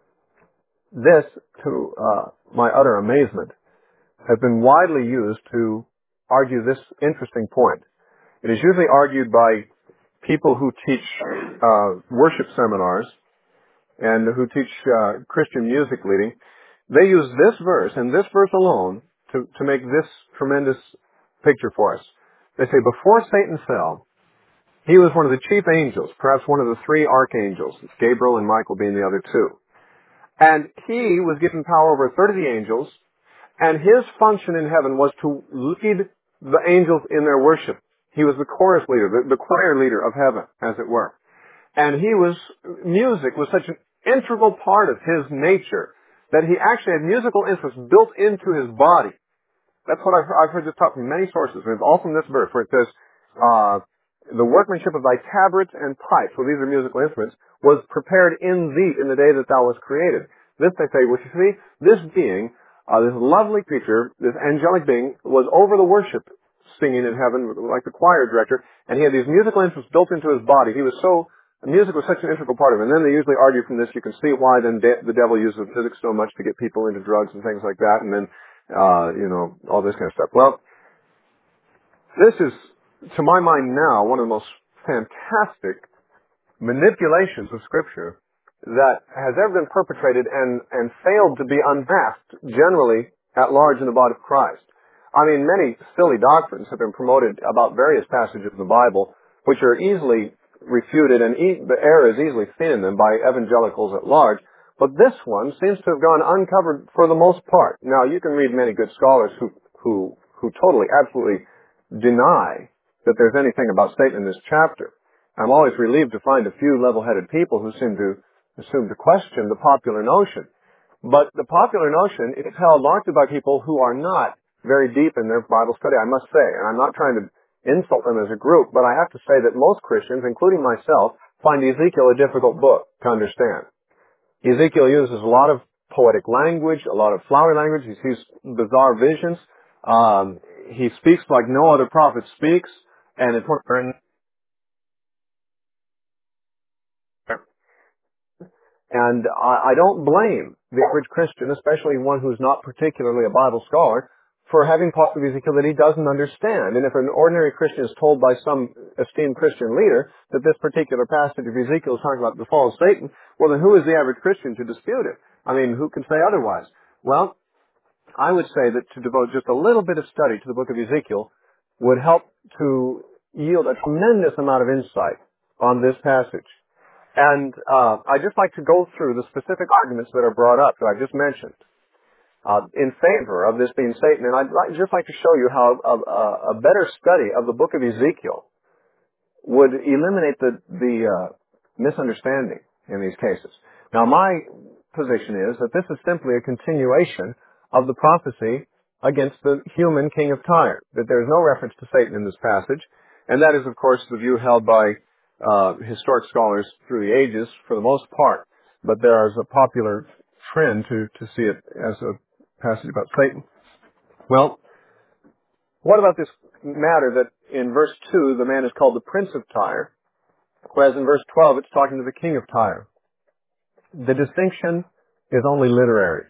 This, to uh, my utter amazement, has been widely used to argue this interesting point. It is usually argued by people who teach uh, worship seminars and who teach uh, Christian music leading. They use this verse and this verse alone to, to make this tremendous picture for us. They say, before Satan fell, he was one of the chief angels, perhaps one of the three archangels, Gabriel and Michael being the other two. And he was given power over a third of the angels, and his function in heaven was to lead the angels in their worship. He was the chorus leader, the, the choir leader of heaven, as it were. And he was, music was such an integral part of his nature that he actually had musical instruments built into his body. That's what I've, I've heard this taught from many sources, and it's all from this verse where it says, uh, the workmanship of thy tabrets and pipes, well, these are musical instruments, was prepared in thee in the day that thou wast created. This, they say, well, you see, this being, uh, this lovely creature, this angelic being, was over the worship singing in heaven, like the choir director, and he had these musical instruments built into his body. He was so, music was such an integral part of him. And then they usually argue from this, you can see why then de- the devil uses physics so much to get people into drugs and things like that, and then, uh, you know, all this kind of stuff. Well, this is, to my mind now, one of the most fantastic manipulations of Scripture that has ever been perpetrated and, and failed to be unmasked generally at large in the body of Christ. I mean, many silly doctrines have been promoted about various passages of the Bible which are easily refuted, and e- the error is easily seen in them by evangelicals at large. But this one seems to have gone uncovered for the most part. Now, you can read many good scholars who, who, who totally, absolutely deny that there's anything about Satan in this chapter. I'm always relieved to find a few level-headed people who seem to assume to question the popular notion. But the popular notion is held largely by people who are not very deep in their Bible study, I must say. And I'm not trying to insult them as a group, but I have to say that most Christians, including myself, find Ezekiel a difficult book to understand. Ezekiel uses a lot of poetic language, a lot of flowery language. He sees bizarre visions. Um, he speaks like no other prophet speaks, and it's and I, I don't blame the average Christian, especially one who's not particularly a Bible scholar, for having parts of Ezekiel that he doesn't understand. And if an ordinary Christian is told by some esteemed Christian leader that this particular passage of Ezekiel is talking about the fall of Satan, well, then who is the average Christian to dispute it? I mean, who can say otherwise? Well, I would say that to devote just a little bit of study to the book of Ezekiel would help to yield a tremendous amount of insight on this passage. And uh, I'd just like to go through the specific arguments that are brought up that I just mentioned uh, in favor of this being Satan. And I'd like, just like to show you how a, a, a better study of the book of Ezekiel would eliminate the, the uh, misunderstanding in these cases. Now, my position is that this is simply a continuation of the prophecy against the human king of Tyre, that there is no reference to Satan in this passage, and that is, of course, the view held by uh, historic scholars through the ages for the most part, but there is a popular trend to, to see it as a passage about Satan. Well, what about this matter that in verse two the man is called the Prince of Tyre, whereas in verse twelve it's talking to the king of Tyre? The distinction is only literary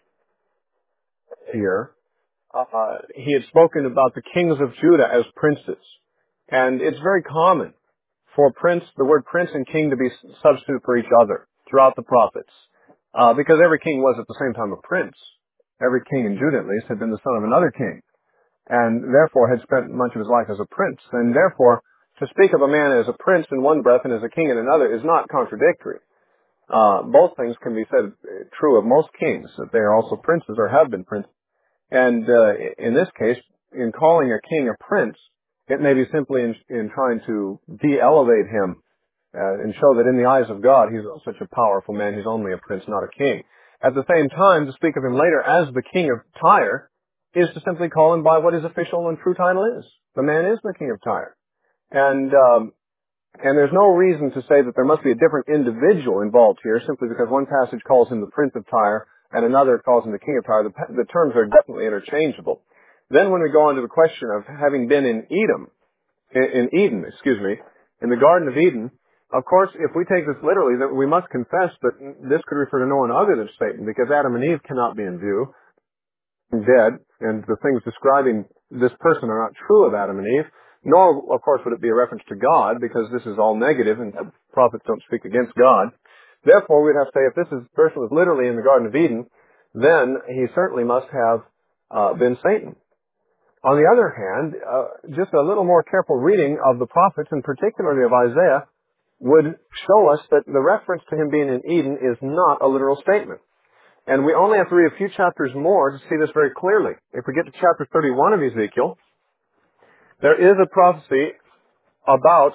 here. Uh, he had spoken about the kings of Judah as princes. And it's very common for prince, the word prince and king to be substituted for each other throughout the prophets. Uh, because every king was at the same time a prince. Every king in Judah, at least, had been the son of another king. And therefore had spent much of his life as a prince. And therefore, to speak of a man as a prince in one breath and as a king in another is not contradictory. Uh, both things can be said true of most kings, that they are also princes or have been princes. And uh, in this case, in calling a king a prince, it may be simply in, in trying to de-elevate him uh, and show that in the eyes of God, he's such a powerful man, he's only a prince, not a king. At the same time, to speak of him later as the king of Tyre is to simply call him by what his official and true title is. The man is the king of Tyre. And um, and there's no reason to say that there must be a different individual involved here simply because one passage calls him the Prince of Tyre and another calls him the King of Tyre. The, the terms are definitely interchangeable. Then when we go on to the question of having been in Edom, in, in Eden, excuse me, in the Garden of Eden, of course, if we take this literally, then we must confess that this could refer to no one other than Satan because Adam and Eve cannot be in view, dead, and the things describing this person are not true of Adam and Eve. Nor, of course, would it be a reference to God, because this is all negative, and prophets don't speak against God. Therefore, we'd have to say, if this is, person was literally in the Garden of Eden, then he certainly must have uh, been Satan. On the other hand, uh, just a little more careful reading of the prophets, and particularly of Isaiah, would show us that the reference to him being in Eden is not a literal statement. And we only have to read a few chapters more to see this very clearly. If we get to chapter thirty-one of Ezekiel, there is a prophecy about,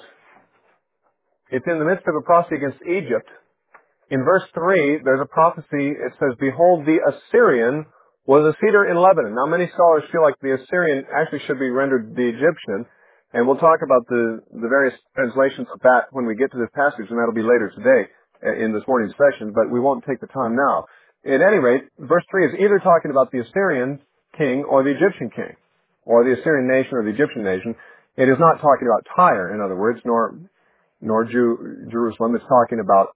it's in the midst of a prophecy against Egypt. In verse three, there's a prophecy, it says, "Behold, the Assyrian was a cedar in Lebanon." Now, many scholars feel like the Assyrian actually should be rendered the Egyptian, and we'll talk about the, the various translations of that when we get to this passage, and that'll be later today in this morning's session, but we won't take the time now. At any rate, verse three is either talking about the Assyrian king or the Egyptian king, or the Assyrian nation or the Egyptian nation. It is not talking about Tyre, in other words, nor nor Jew, Jerusalem. It's talking about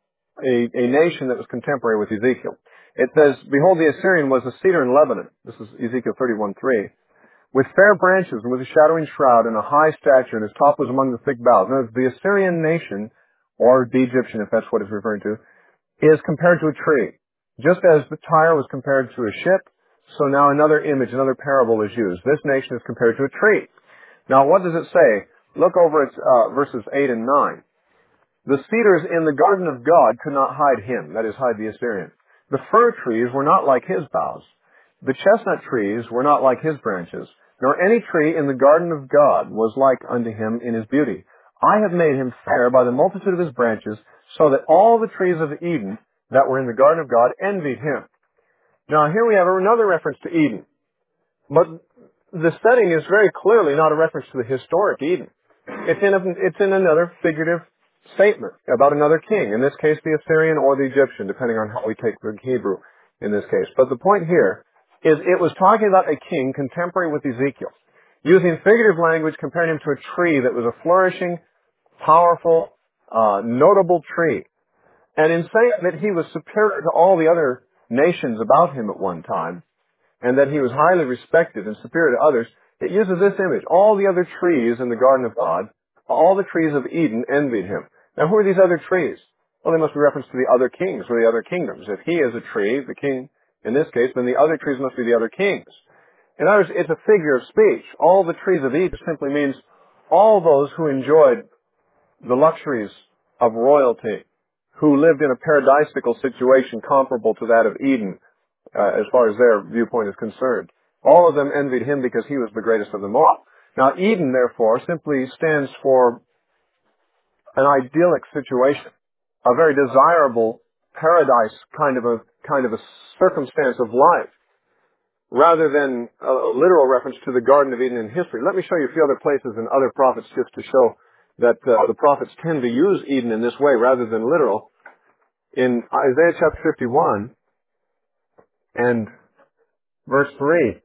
a, a nation that was contemporary with Ezekiel. It says, "Behold, the Assyrian was a cedar in Lebanon." This is Ezekiel thirty-one three. "With fair branches and with a shadowing shroud and a high stature, and his top was among the thick boughs." Now, the Assyrian nation, or the Egyptian, if that's what it's referring to, is compared to a tree. Just as the Tyre was compared to a ship, so now another image, another parable is used. This nation is compared to a tree. Now, what does it say? Look over at uh, verses eight and nine. "The cedars in the garden of God could not hide him," that is, hide the Assyrian. "The fir trees were not like his boughs. The chestnut trees were not like his branches. Nor any tree in the garden of God was like unto him in his beauty. I have made him fair by the multitude of his branches, so that all the trees of Eden that were in the garden of God envied him." Now, here we have another reference to Eden. But the setting is very clearly not a reference to the historic Eden. It's in, a, it's in another figurative statement about another king, in this case the Assyrian or the Egyptian, depending on how we take the Hebrew in this case. But the point here is it was talking about a king contemporary with Ezekiel, using figurative language, comparing him to a tree that was a flourishing, powerful, uh, notable tree. And in saying that he was superior to all the other nations about him at one time, and that he was highly respected and superior to others, it uses this image. All the other trees in the garden of God, all the trees of Eden envied him. Now, who are these other trees? Well, they must be reference to the other kings or the other kingdoms. If he is a tree, the king in this case, then the other trees must be the other kings. In other words, it's a figure of speech. All the trees of Eden simply means all those who enjoyed the luxuries of royalty, who lived in a paradisical situation comparable to that of Eden, uh, as far as their viewpoint is concerned. All of them envied him because he was the greatest of them all. Now, Eden, therefore, simply stands for an idyllic situation, a very desirable paradise kind of a kind of a circumstance of life, rather than a literal reference to the Garden of Eden in history. Let me show you a few other places in other prophets just to show that uh, the prophets tend to use Eden in this way rather than literal. In Isaiah chapter fifty-one and verse three,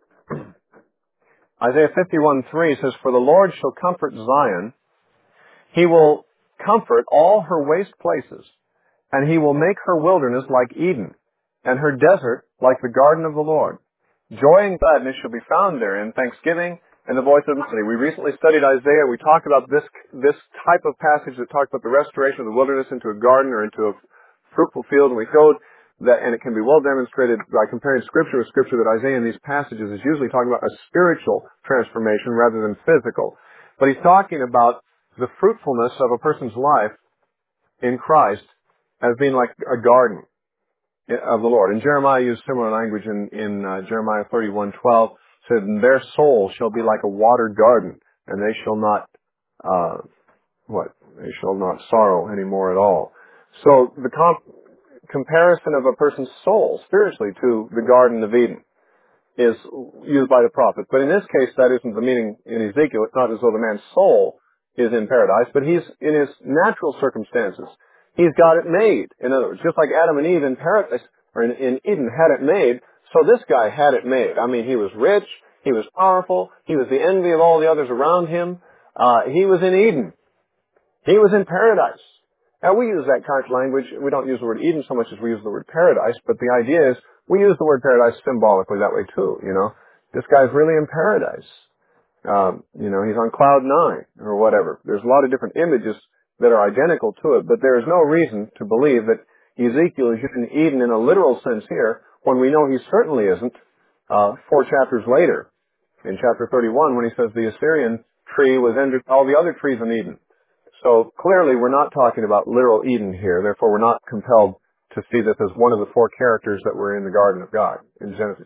Isaiah fifty-one three says, "For the Lord shall comfort Zion. He will comfort all her waste places, and he will make her wilderness like Eden, and her desert like the garden of the Lord. Joy and gladness shall be found therein, thanksgiving and the voice of the city." We recently studied Isaiah. We talked about this this type of passage that talks about the restoration of the wilderness into a garden or into a fruitful field, and we showed that, and it can be well demonstrated by comparing Scripture with Scripture, that Isaiah in these passages is usually talking about a spiritual transformation rather than physical. But he's talking about the fruitfulness of a person's life in Christ as being like a garden of the Lord. And Jeremiah used similar language in, in uh, Jeremiah thirty-one twelve, said, "And their soul shall be like a watered garden, and they shall not, uh, what? They shall not sorrow anymore at all." So the comp- comparison of a person's soul spiritually to the Garden of Eden is used by the prophet. But in this case, that isn't the meaning in Ezekiel. It's not as though the man's soul is in paradise, but he's in his natural circumstances. He's got it made. In other words, just like Adam and Eve in paradise, or in, in Eden had it made, so this guy had it made. I mean, he was rich, he was powerful, he was the envy of all the others around him. Uh, he was in Eden. He was in paradise. Now, we use that kind of language. We don't use the word Eden so much as we use the word paradise, but the idea is we use the word paradise symbolically that way too, you know. This guy's really in paradise. Um, you know, he's on cloud nine or whatever. There's a lot of different images that are identical to it, but there is no reason to believe that Ezekiel is in Eden in a literal sense here when we know he certainly isn't uh, four chapters later in chapter thirty-one when he says the Assyrian tree was under all the other trees in Eden. So clearly we're not talking about literal Eden here, therefore we're not compelled to see this as one of the four characters that were in the Garden of God in Genesis.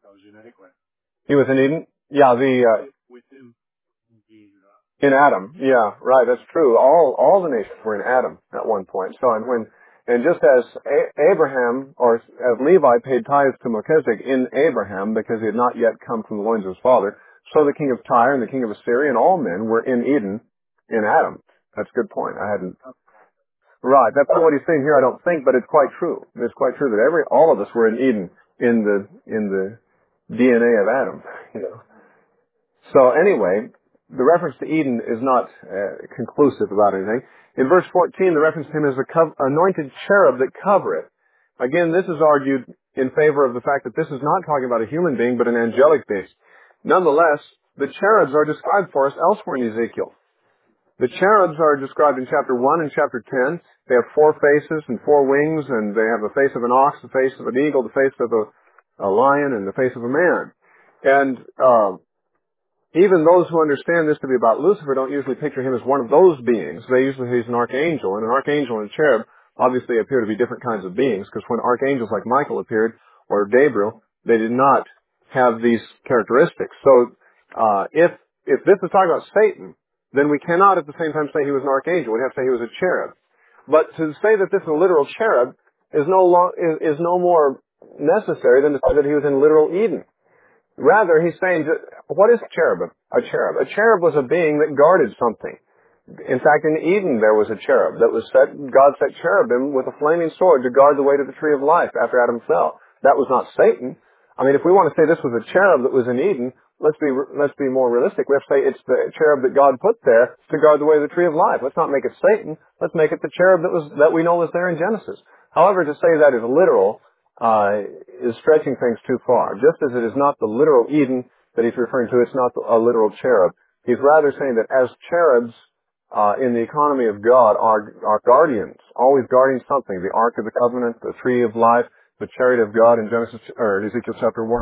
He was in Eden? Yeah, the... Uh, In Adam, yeah, right, that's true. All all the nations were in Adam at one point. So, and when, and just as A- Abraham, or as Levi paid tithes to Melchizedek in Abraham because he had not yet come from the loins of his father, so the king of Tyre and the king of Assyria and all men were in Eden in Adam. That's a good point. I hadn't. Right, that's not what he's saying here, I don't think, but it's quite true. It's quite true that every all of us were in Eden in the in the D N A of Adam. You know. So anyway. The reference to Eden is not uh, conclusive about anything. In verse fourteen, the reference to him is the co- anointed cherub that covereth. Again, this is argued in favor of the fact that this is not talking about a human being, but an angelic being. Nonetheless, the cherubs are described for us elsewhere in Ezekiel. The cherubs are described in chapter one and chapter ten. They have four faces and four wings, and they have the face of an ox, the face of an eagle, the face of a, a lion, and the face of a man. And uh, even those who understand this to be about Lucifer don't usually picture him as one of those beings. They usually say he's an archangel, and an archangel and a cherub obviously appear to be different kinds of beings, because when archangels like Michael appeared, or Gabriel, they did not have these characteristics. So, uh, if, if this is talking about Satan, then we cannot at the same time say he was an archangel. We'd have to say he was a cherub. But to say that this is a literal cherub is no long, is, is no more necessary than to say that he was in literal Eden. Rather, he's saying, what is a cherub? A cherub. A cherub was a being that guarded something. In fact, in Eden there was a cherub that was set, God set cherubim with a flaming sword to guard the way to the tree of life after Adam fell. That was not Satan. I mean, if we want to say this was a cherub that was in Eden, let's be, let's be more realistic. We have to say it's the cherub that God put there to guard the way to the tree of life. Let's not make it Satan. Let's make it the cherub that was, that we know was there in Genesis. However, to say that is literal, Uh, is stretching things too far. Just as it is not the literal Eden that he's referring to, it's not a literal cherub. He's rather saying that as cherubs uh, in the economy of God are, are guardians, always guarding something, the Ark of the Covenant, the Tree of Life, the Chariot of God in Genesis or Ezekiel chapter one.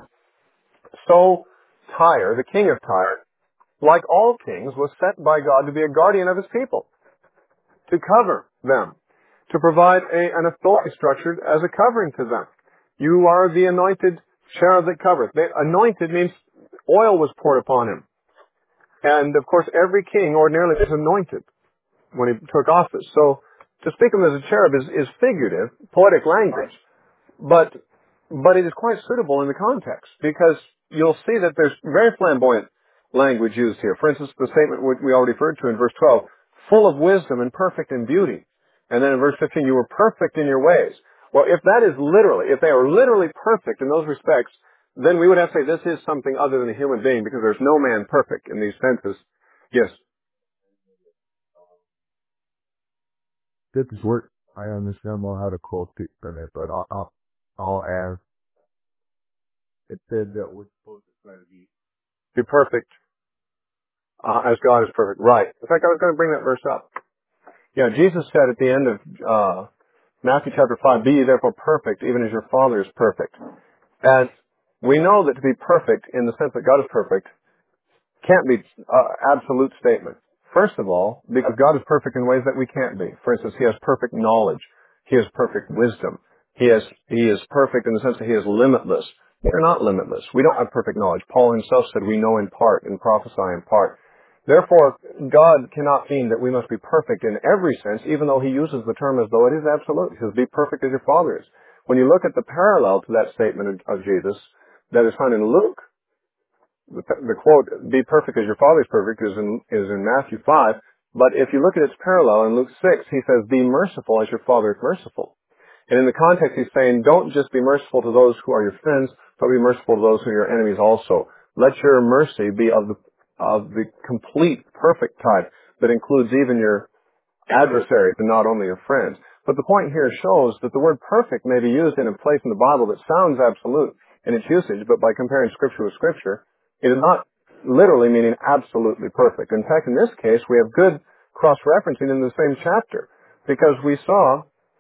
So Tyre, the king of Tyre, like all kings, was set by God to be a guardian of his people, to cover them, to provide a, an authority structured as a covering to them. You are the anointed cherub that covereth. The anointed means oil was poured upon him. And of course, every king ordinarily is anointed when he took office. So to speak of him as a cherub is, is figurative, poetic language, but but it is quite suitable in the context, because you'll see that there's very flamboyant language used here. For instance, the statement we already referred to in verse twelve, full of wisdom and perfect in beauty. And then in verse fifteen, you were perfect in your ways. Well, if that is literally, if they are literally perfect in those respects, then we would have to say this is something other than a human being, because there's no man perfect in these senses. Yes.
This is work. I understand more how to quote it than it, but I'll, I'll, I'll add. It said that we're supposed to try to be
Be perfect uh, as God is perfect. Right. In fact, I was going to bring that verse up. Yeah, Jesus said at the end of uh, Matthew chapter five, be ye therefore perfect, even as your Father is perfect. And we know that to be perfect, in the sense that God is perfect, can't be uh, absolute statement. First of all, because God is perfect in ways that we can't be. For instance, He has perfect knowledge. He has perfect wisdom. He has, He is perfect in the sense that He is limitless. We are not limitless. We don't have perfect knowledge. Paul himself said we know in part and prophesy in part. Therefore, God cannot mean that we must be perfect in every sense, even though He uses the term as though it is absolute. He says, be perfect as your Father is. When you look at the parallel to that statement of, of Jesus that is found in Luke, the, the quote, be perfect as your Father is perfect, is in, is in Matthew five. But if you look at its parallel in Luke six, He says, be merciful as your Father is merciful. And in the context, He's saying, don't just be merciful to those who are your friends, but be merciful to those who are your enemies also. Let your mercy be of the, of the complete, perfect type that includes even your adversaries and not only your friends. But the point here shows that the word perfect may be used in a place in the Bible that sounds absolute in its usage, but by comparing Scripture with Scripture, it is not literally meaning absolutely perfect. In fact, in this case, we have good cross-referencing in the same chapter, because we saw,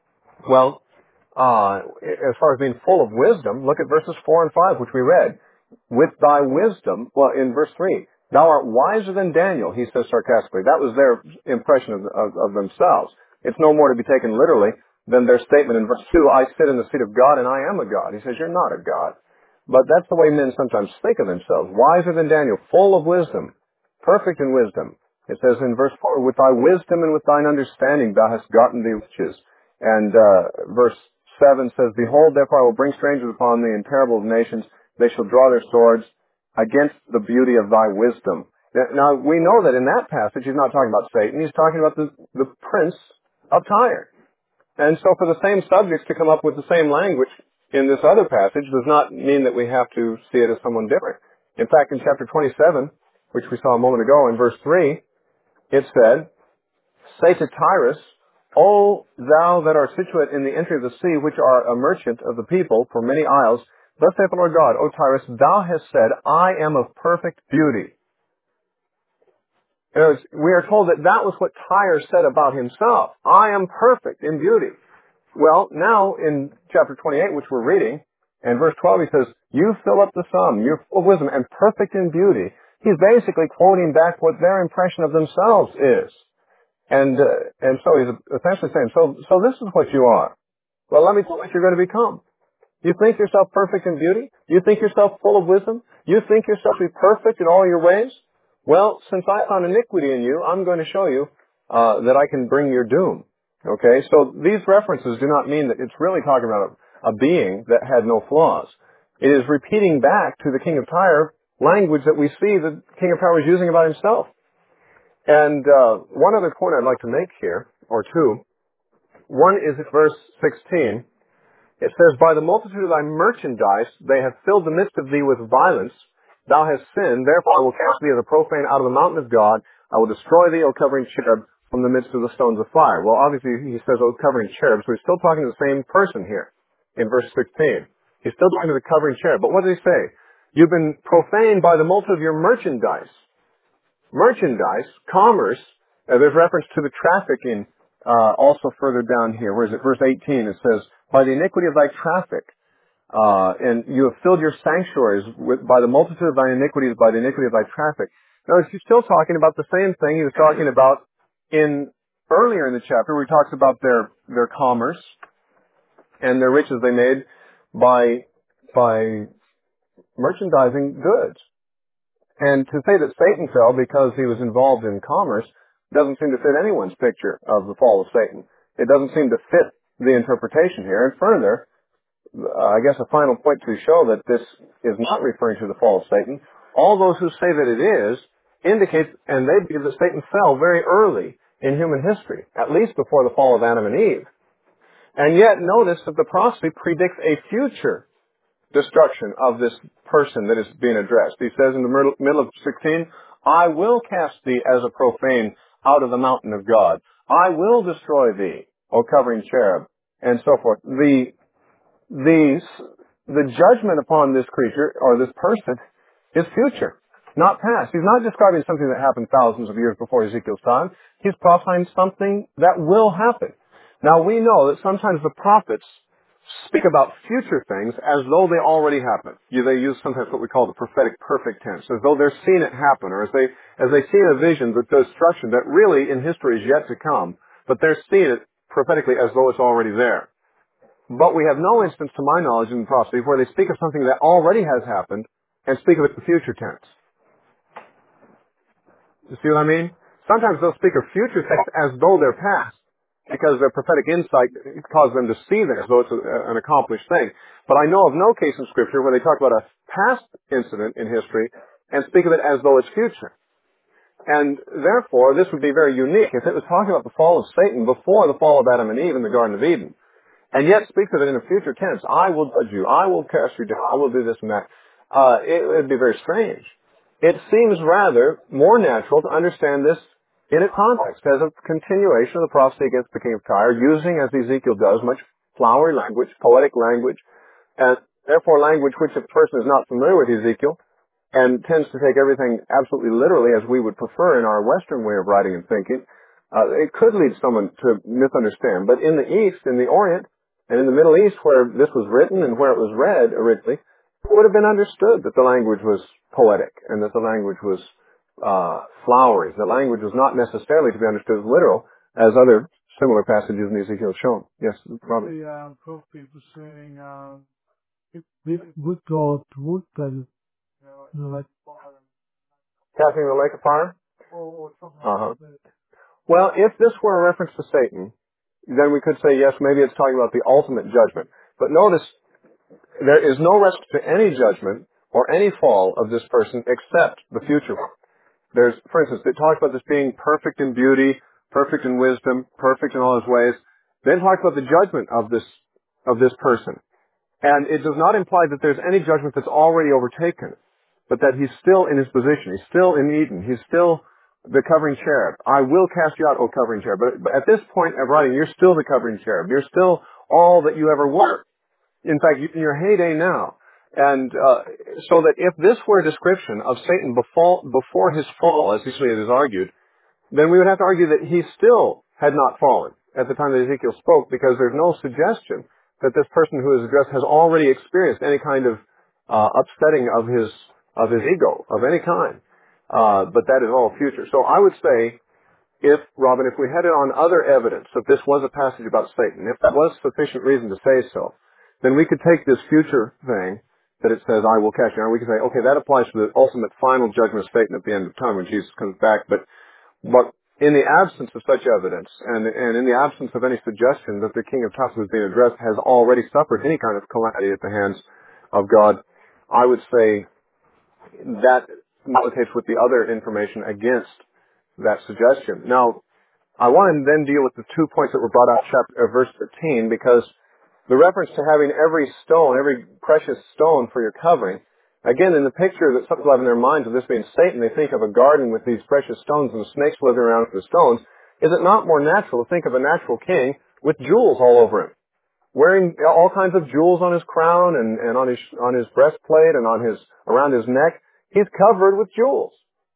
well, uh, as far as being full of wisdom, look at verses four and five, which we read. With thy wisdom, well, in verse three, thou art wiser than Daniel, he says sarcastically. That was their impression of, of, of themselves. It's no more to be taken literally than their statement in verse two, I sit in the seat of God and I am a God. He says, you're not a God. But that's the way men sometimes think of themselves. Wiser than Daniel, full of wisdom, perfect in wisdom. It says in verse four, with thy wisdom and with thine understanding thou hast gotten thee riches. And uh, verse seven says, behold, therefore I will bring strangers upon thee and terrible nations. They shall draw their swords against the beauty of thy wisdom. Now, we know that in that passage he's not talking about Satan. He's talking about the, the prince of Tyre. And so for the same subjects to come up with the same language in this other passage does not mean that we have to see it as someone different. In fact, in chapter twenty-seven, which we saw a moment ago in verse three, it said, say to Tyrus, O thou that art situate in the entry of the sea, which are a merchant of the people for many isles, thus saith the Lord God, O Tyrus, thou hast said, I am of perfect beauty. In other words, we are told that that was what Tyre said about himself. I am perfect in beauty. Well, now in chapter twenty-eight, which we're reading, and verse twelve, he says, you fill up the sum, you're full of wisdom, and perfect in beauty. He's basically quoting back what their impression of themselves is. And uh, and so he's essentially saying, so so this is what you are. Well, let me tell you what you're going to become. You think yourself perfect in beauty? You think yourself full of wisdom? You think yourself to be perfect in all your ways? Well, since I found iniquity in you, I'm going to show you uh, that I can bring your doom. Okay, so these references do not mean that it's really talking about a, a being that had no flaws. It is repeating back to the king of Tyre language that we see the king of Tyre was using about himself. And uh, one other point I'd like to make here, or two. One is at verse sixteen. It says, by the multitude of thy merchandise they have filled the midst of thee with violence. Thou hast sinned, therefore I will cast thee as a profane out of the mountain of God. I will destroy thee, O covering cherub, from the midst of the stones of fire. Well, obviously he says, O covering cherub, so he's still talking to the same person here in verse sixteen. He's still talking to the covering cherub. But what does he say? You've been profaned by the multitude of your merchandise. Merchandise, commerce, uh, there's reference to the trafficking uh, also further down here. Where is it? Verse eighteen, it says, by the iniquity of thy traffic, uh, and you have filled your sanctuaries with, by the multitude of thy iniquities, by the iniquity of thy traffic. Notice he's still talking about the same thing he was talking about in earlier in the chapter, where he talks about their, their commerce and their riches they made by, by merchandising goods. And to say that Satan fell because he was involved in commerce doesn't seem to fit anyone's picture of the fall of Satan. It doesn't seem to fit the interpretation here. And further, uh, I guess a final point to show that this is not referring to the fall of Satan. All those who say that it is indicate, and they believe that Satan fell very early in human history, at least before the fall of Adam and Eve. And yet, notice that the prophecy predicts a future destruction of this person that is being addressed. He says in the middle, middle of sixteen, I will cast thee as a profane out of the mountain of God. I will destroy thee, O covering cherub, and so forth. The, the, the judgment upon this creature, or this person, is future, not past. He's not describing something that happened thousands of years before Ezekiel's time. He's prophesying something that will happen. Now, we know that sometimes the prophets speak about future things as though they already happened. They use sometimes what we call the prophetic perfect tense, as though they're seeing it happen, or as they as they see a vision, the destruction that really in history is yet to come, but they're seeing it prophetically as though it's already there. But we have no instance, to my knowledge, in prophecy where they speak of something that already has happened and speak of it in the future tense. You see what I mean? Sometimes they'll speak of future things as though they're past, because their prophetic insight causes them to see them as though it's a, an accomplished thing. But I know of no case in Scripture where they talk about a past incident in history and speak of it as though it's future. And therefore, this would be very unique if it was talking about the fall of Satan before the fall of Adam and Eve in the Garden of Eden, and yet speaks of it in a future tense. I will judge you. I will cast you down. I will do this and that. Uh, it would be very strange. It seems rather more natural to understand this in its context as a continuation of the prophecy against the king of Tyre, using, as Ezekiel does, much flowery language, poetic language, and therefore language which if a person is not familiar with Ezekiel and tends to take everything absolutely literally as we would prefer in our Western way of writing and thinking, uh, it could lead someone to misunderstand. But in the East, in the Orient, and in the Middle East where this was written and where it was read originally, it would have been understood that the language was poetic and that the language was uh, flowery. The language was not necessarily to be understood as literal, as other similar passages in Ezekiel have shown. Yes, Robert.
The uh, prophet was saying, uh, if this would go wood, then like
Casting in the lake of fire?
or something
Uh-huh.
like that.
Well, if this were a reference to Satan, then we could say, yes, maybe it's talking about the ultimate judgment. But notice, there is no rest to any judgment or any fall of this person except the future one. There's, for instance, it talks about this being perfect in beauty, perfect in wisdom, perfect in all his ways. Then it talks about the judgment of this, of this person. And it does not imply that there's any judgment that's already overtaken, but that he's still in his position. He's still in Eden. He's still the covering cherub. I will cast you out, O covering cherub. But, but at this point of writing, you're still the covering cherub. You're still all that you ever were. In fact, in your heyday now. And uh, so that if this were a description of Satan before, before his fall, as usually it is argued, then we would have to argue that he still had not fallen at the time that Ezekiel spoke, because there's no suggestion that this person who is addressed has already experienced any kind of uh, upsetting of his of his ego of any kind. Uh, but that is all future. So I would say, if, Robin, if we had it on other evidence that this was a passage about Satan, if that was sufficient reason to say so, then we could take this future thing that it says, I will cast you down, and we could say, okay, that applies to the ultimate final judgment of Satan at the end of time when Jesus comes back. But, but in the absence of such evidence, and, and in the absence of any suggestion that the king of Tyre who's being addressed has already suffered any kind of calamity at the hands of God, I would say that militates with the other information against that suggestion. Now, I want to then deal with the two points that were brought out in chapter, uh, verse thirteen, because the reference to having every stone, every precious stone for your covering, again, in the picture that some people have in their minds of this being Satan, they think of a garden with these precious stones and the snakes slithering around with the stones. Is it not more natural to think of a natural king with jewels all over him, wearing all kinds of jewels on his crown and, and on his on his breastplate and on his around his neck? He's covered with jewels,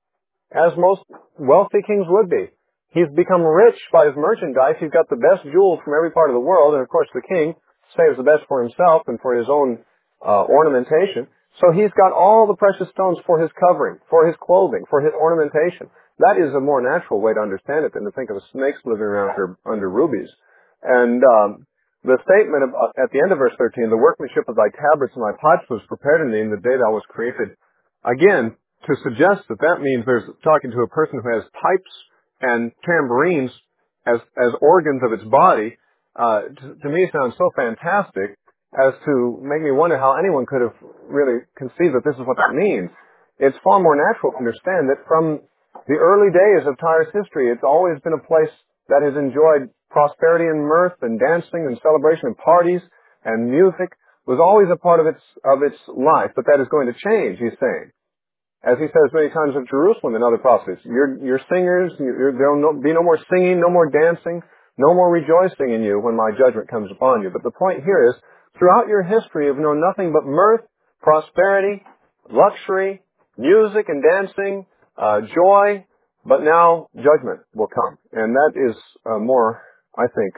as most wealthy kings would be. He's become rich by his merchandise. He's got the best jewels from every part of the world, and of course the king saves the best for himself and for his own uh, ornamentation. So he's got all the precious stones for his covering, for his clothing, for his ornamentation. That is a more natural way to understand it than to think of a snake slithering around under, under rubies. And um, the statement of, uh, at the end of verse thirteen, the workmanship of thy tabrets and thy pots was prepared in thee in the day thou wast created. Again, to suggest that that means there's talking to a person who has pipes and tambourines as as organs of its body, uh, to, to me sounds so fantastic as to make me wonder how anyone could have really conceived that this is what that means. It's far more natural to understand that from the early days of Tyre's history, it's always been a place that has enjoyed prosperity and mirth and dancing and celebration and parties and music was always a part of its of its life, but that is going to change, he's saying. As he says many times of Jerusalem and other prophets, your, your singers, your, there will no, be no more singing, no more dancing, no more rejoicing in you when my judgment comes upon you. But the point here is, throughout your history, you've known nothing but mirth, prosperity, luxury, music and dancing, uh, joy, but now judgment will come. And that is a more, I think,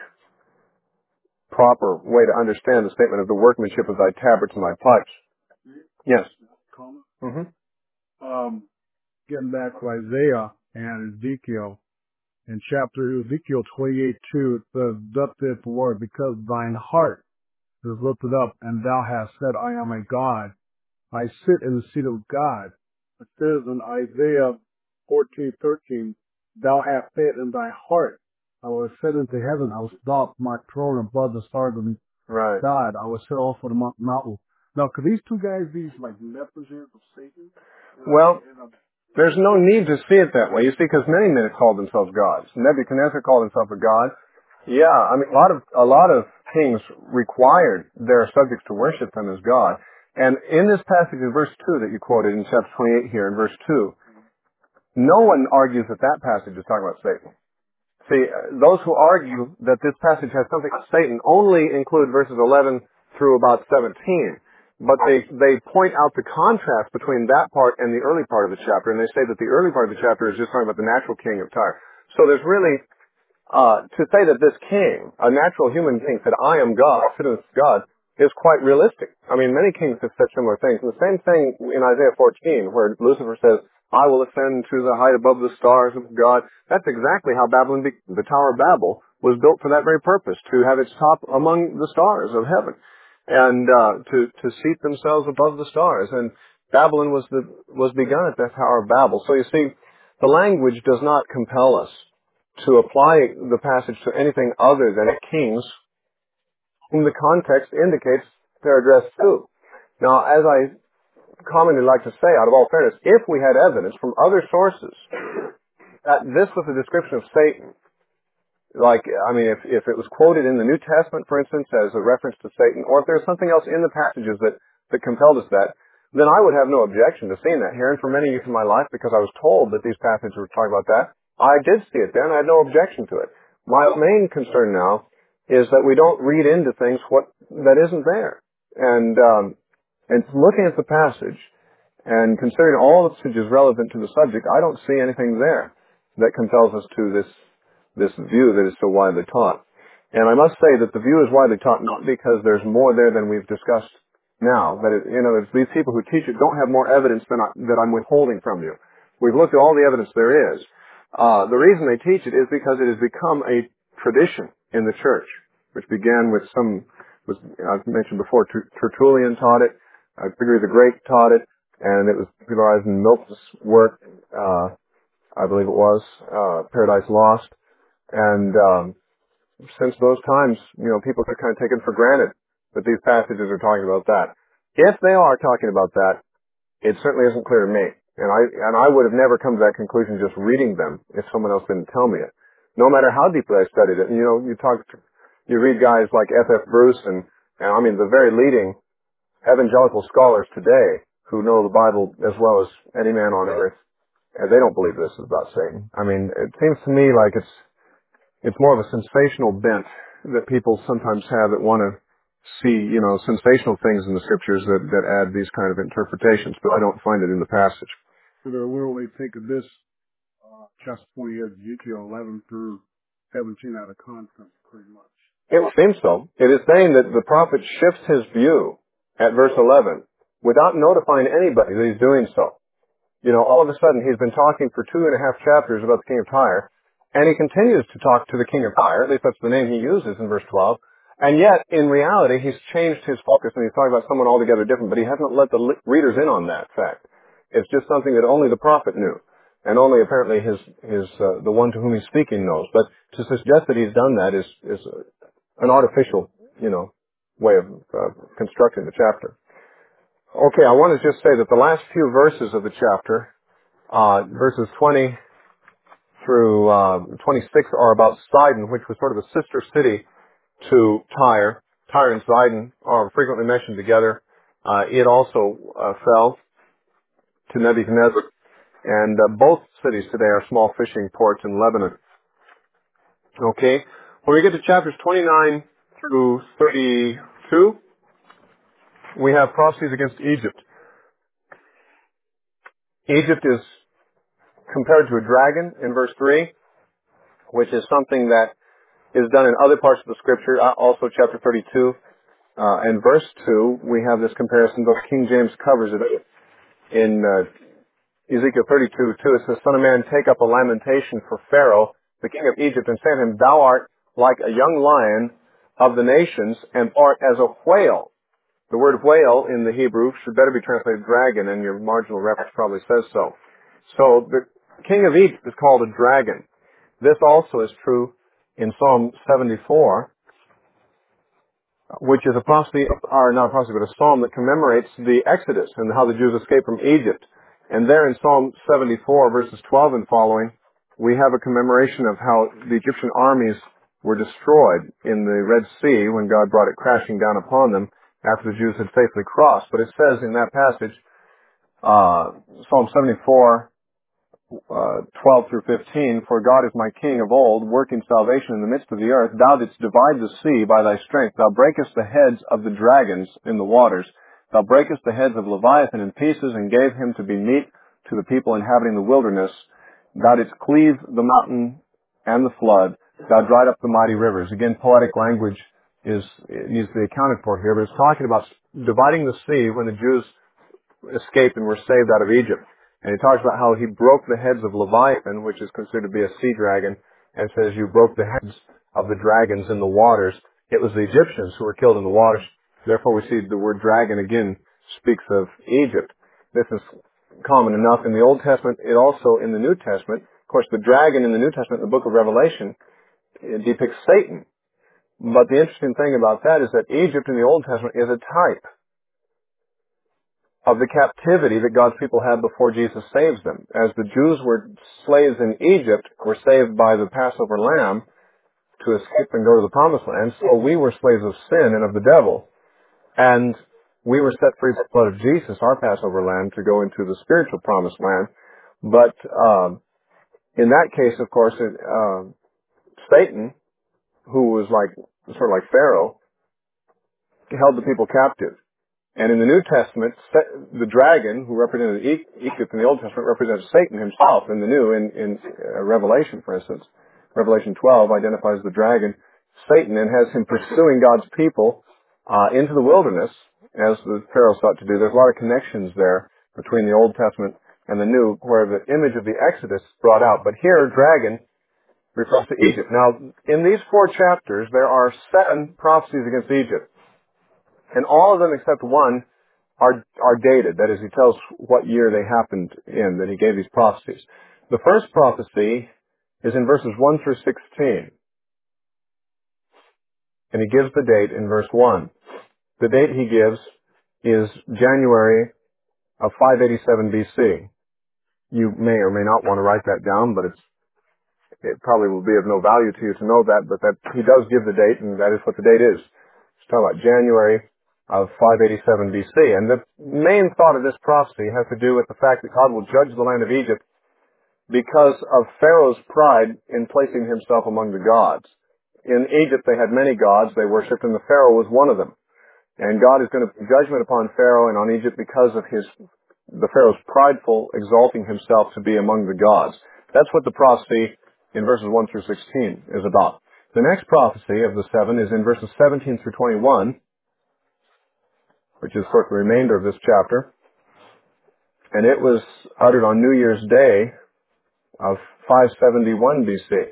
proper way to understand the statement of the workmanship of thy tabrets and thy pipes. Yes. Mm-hmm.
Um, getting back to Isaiah and Ezekiel, in chapter Ezekiel twenty-eight two, it says, "Thus saith the Lord, because thine heart is lifted up, and thou hast said, I am a God. I sit in the seat of God." It says in Isaiah fourteen thirteen, "Thou hast said in thy heart, I will ascend into heaven, I will stop my throne above the stars of
Right.
God, I will set off for the mountain." Now, could these two guys be like messengers of Satan?
Well, there's no need to see it that way. You see, because many men have called themselves gods. Nebuchadnezzar called himself a god. Yeah, I mean, a lot of a lot of kings required their subjects to worship them as God. And in this passage in verse two that you quoted in chapter twenty-eight here, in verse two, no one argues that that passage is talking about Satan. See, uh, those who argue that this passage has something with Satan only include verses eleven through about seventeen. But they, they point out the contrast between that part and the early part of the chapter, and they say that the early part of the chapter is just talking about the natural king of Tyre. So there's really, uh, to say that this king, a natural human king, said, I am God, sit as God, is quite realistic. I mean, many kings have said similar things. And the same thing in Isaiah fourteen, where Lucifer says, I will ascend to the height above the stars of God. That's exactly how Babylon, be- the Tower of Babel, was built for that very purpose, to have its top among the stars of heaven. And uh, to to seat themselves above the stars, and Babylon was the was begun at that Tower of Babel. So you see, the language does not compel us to apply the passage to anything other than kings whom the context indicates they're addressed to. Now, as I commonly like to say, out of all fairness, if we had evidence from other sources that this was a description of Satan, like, I mean, if, if it was quoted in the New Testament, for instance, as a reference to Satan, or if there's something else in the passages that, that compelled us that, then I would have no objection to seeing that here. And for many years of my life, because I was told that these passages were talking about that, I did see it then. I had no objection to it. My main concern now is that we don't read into things what that isn't there. And, um, and looking at the passage and considering all the passages relevant to the subject, I don't see anything there that compels us to this this view that is so widely taught. And I must say that the view is widely taught not because there's more there than we've discussed now. That it, you know, these people who teach it don't have more evidence than I, that I'm withholding from you. We've looked at all the evidence there is. Uh, the reason they teach it is because it has become a tradition in the church, which began with some, was, I've mentioned before, Tertullian taught it, uh, Gregory the Great taught it, and it was popularized in Milton's work, uh, I believe it was, uh, Paradise Lost. And um, since those times, you know, people have kind of taken for granted that these passages are talking about that. If they are talking about that, it certainly isn't clear to me. And I and I would have never come to that conclusion just reading them if someone else didn't tell me it. No matter how deeply I studied it. And, you know, you talk, you read guys like F F Bruce and, and I mean the very leading evangelical scholars today who know the Bible as well as any man on earth, and they don't believe this is about Satan. I mean, it seems to me like it's It's more of a sensational bent that people sometimes have that want to see, you know, sensational things in the scriptures that, that add these kind of interpretations, but I don't find it in the passage.
So they're literally taking this uh, chapter twenty of Ezekiel eleven through seventeen out of context, pretty much.
It seems so. It is saying that the prophet shifts his view at verse eleven without notifying anybody that he's doing so. You know, all of a sudden he's been talking for two and a half chapters about the king of Tyre, and he continues to talk to the king of Tyre, at least that's the name he uses in verse twelve, and yet, in reality, he's changed his focus and he's talking about someone altogether different, but he hasn't let the readers in on that fact. It's just something that only the prophet knew. and only apparently his his uh, the one to whom he's speaking knows. But to suggest that he's done that is is an artificial, you know, way of uh, constructing the chapter. Okay, I want to just say that the last few verses of the chapter, uh, verses twenty through uh, twenty-six, are about Sidon, which was sort of a sister city to Tyre. Tyre and Sidon are frequently mentioned together. Uh, it also uh, fell to Nebuchadnezzar, and uh, both cities today are small fishing ports in Lebanon. Okay, when we get to chapters twenty-nine through thirty-two, we have prophecies against Egypt. Egypt is compared to a dragon in verse three, which is something that is done in other parts of the scripture. Uh, also chapter thirty-two uh, and verse two, we have this comparison, but King James covers it in uh, Ezekiel thirty-two two. It says, Son of man, take up a lamentation for Pharaoh, the king of Egypt, and say to him, Thou art like a young lion of the nations, and art as a whale. The word whale in the Hebrew should better be translated dragon, and your marginal reference probably says so. So the king of Egypt is called a dragon. This also is true in Psalm seventy-four, which is a prophecy, or not a prophecy, but a psalm that commemorates the Exodus and how the Jews escaped from Egypt. And there in Psalm seventy-four, verses twelve and following, we have a commemoration of how the Egyptian armies were destroyed in the Red Sea when God brought it crashing down upon them after the Jews had safely crossed. But it says in that passage, uh, Psalm seventy-four, Uh, twelve through fifteen, For God is my king of old, working salvation in the midst of the earth. Thou didst divide the sea by thy strength. Thou breakest the heads of the dragons in the waters. Thou breakest the heads of Leviathan in pieces, and gave him to be meat to the people inhabiting the wilderness. Thou didst cleave the mountain and the flood. Thou dried up the mighty rivers. Again, poetic language is needs to be accounted for here, but it's talking about dividing the sea when the Jews escaped and were saved out of Egypt. And he talks about how he broke the heads of Leviathan, which is considered to be a sea dragon, and says you broke the heads of the dragons in the waters. It was the Egyptians who were killed in the waters. Therefore we see the word dragon again speaks of Egypt. This is common enough in the Old Testament. It also in the New Testament. Of course, the dragon in the New Testament, in the book of Revelation, it depicts Satan. But the interesting thing about that is that Egypt in the Old Testament is a type of the captivity that God's people had before Jesus saves them. As the Jews were slaves in Egypt, were saved by the Passover lamb to escape and go to the promised land, so we were slaves of sin and of the devil. And we were set free by the blood of Jesus, our Passover lamb, to go into the spiritual promised land. But um, in that case, of course, it, uh, Satan, who was like sort of like Pharaoh, held the people captive. And in the New Testament, the dragon, who represented Egypt in the Old Testament, represents Satan himself in the New. In, in uh, Revelation, for instance, Revelation twelve identifies the dragon, Satan, and has him pursuing God's people uh, into the wilderness, as the Pharaoh sought to do. There's a lot of connections there between the Old Testament and the New, where the image of the Exodus is brought out. But here, dragon refers to Egypt. Now, in these four chapters, there are seven prophecies against Egypt. And all of them except one are, are dated. That is, he tells what year they happened in, that he gave these prophecies. The first prophecy is in verses one through sixteen. And he gives the date in verse one. The date he gives is January of five eighty-seven B C. You may or may not want to write that down, but it's, it probably will be of no value to you to know that, but that he does give the date, and that is what the date is. He's talking about January of five eighty-seven B C. And the main thought of this prophecy has to do with the fact that God will judge the land of Egypt because of Pharaoh's pride in placing himself among the gods. In Egypt they had many gods they worshipped, and the Pharaoh was one of them. And God is going to put judgment upon Pharaoh and on Egypt because of his, the Pharaoh's prideful exalting himself to be among the gods. That's what the prophecy in verses one through sixteen is about. The next prophecy of the seven is in verses seventeen through twenty-one, which is, of course, the remainder of this chapter. And it was uttered on New Year's Day of five seventy-one B C.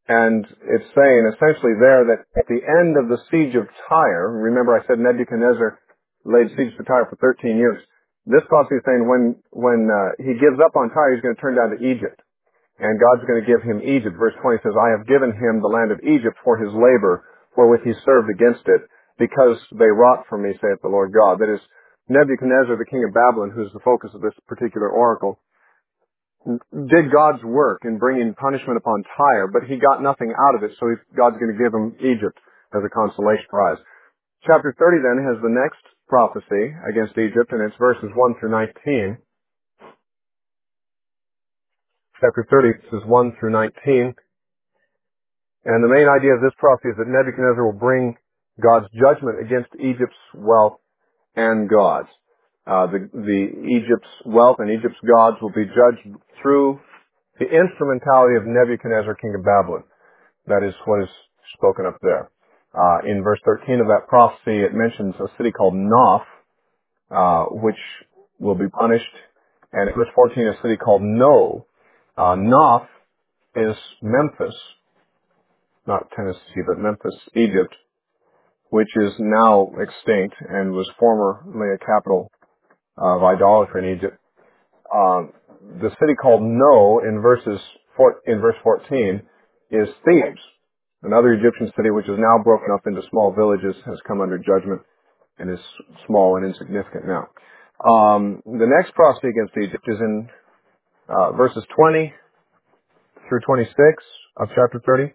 And it's saying essentially there that at the end of the siege of Tyre, remember I said Nebuchadnezzar laid siege to Tyre for thirteen years. This prophecy is saying when, when uh, he gives up on Tyre, he's going to turn down to Egypt. And God's going to give him Egypt. Verse twenty says, I have given him the land of Egypt for his labor, wherewith he served against it, because they wrought for me, saith the Lord God. That is, Nebuchadnezzar, the king of Babylon, who's the focus of this particular oracle, did God's work in bringing punishment upon Tyre, but he got nothing out of it, so God's going to give him Egypt as a consolation prize. Chapter thirty then has the next prophecy against Egypt, and it's verses one through nineteen. Chapter thirty is one through nineteen. And the main idea of this prophecy is that Nebuchadnezzar will bring God's judgment against Egypt's wealth and gods. Uh, the, the Egypt's wealth and Egypt's gods will be judged through the instrumentality of Nebuchadnezzar, king of Babylon. That is what is spoken up there. Uh, in verse thirteen of that prophecy, it mentions a city called Noph, uh, which will be punished. And in verse fourteen, a city called No. Uh, Noph is Memphis, not Tennessee, but Memphis, Egypt, which is now extinct and was formerly a capital of idolatry in Egypt. Um, the city called No in verses four, in verse fourteen is Thebes, another Egyptian city which is now broken up into small villages, has come under judgment and is small and insignificant now. Um, the next prophecy against Egypt is in uh, verses twenty through twenty-six of chapter thirty.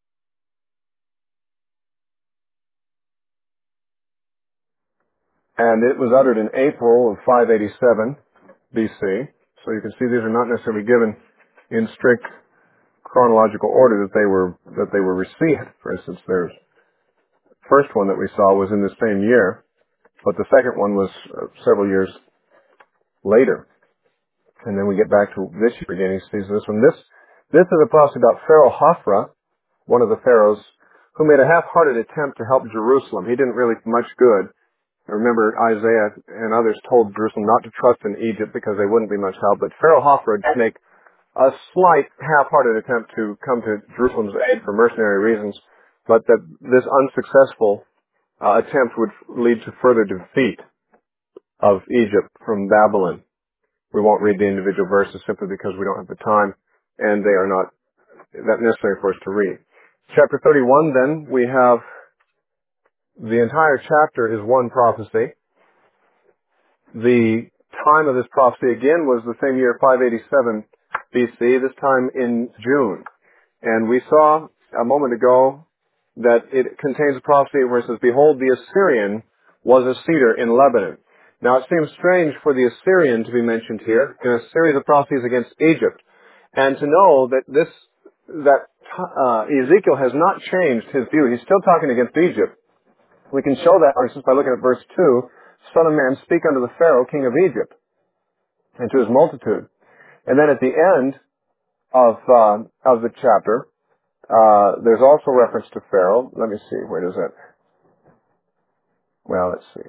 And it was uttered in April of five eighty-seven B C. So you can see these are not necessarily given in strict chronological order that they were that they were received. For instance, there's the first one that we saw was in the same year, but the second one was uh, several years later. And then we get back to this year again. He sees this one. This this is a prophecy about Pharaoh Hophra, one of the pharaohs, who made a half-hearted attempt to help Jerusalem. He didn't really much good. Remember, Isaiah and others told Jerusalem not to trust in Egypt because they wouldn't be much help. But Pharaoh Hophra did make a slight half-hearted attempt to come to Jerusalem's aid for mercenary reasons, but that this unsuccessful uh, attempt would lead to further defeat of Egypt from Babylon. We won't read the individual verses simply because we don't have the time, and they are not that necessary for us to read. Chapter thirty-one, then, we have the entire chapter is one prophecy. The time of this prophecy, again, was the same year, five eighty-seven B C, this time in June. And we saw a moment ago that it contains a prophecy where it says, Behold, the Assyrian was a cedar in Lebanon. Now, it seems strange for the Assyrian to be mentioned here in a series of prophecies against Egypt. And to know that this, that uh, Ezekiel has not changed his view. He's still talking against Egypt. We can show that, for instance, by looking at verse two, Son of man, speak unto the Pharaoh, king of Egypt, and to his multitude. And then at the end of uh, of the chapter, uh, there's also reference to Pharaoh. Let me see, where is it? Well, let's see.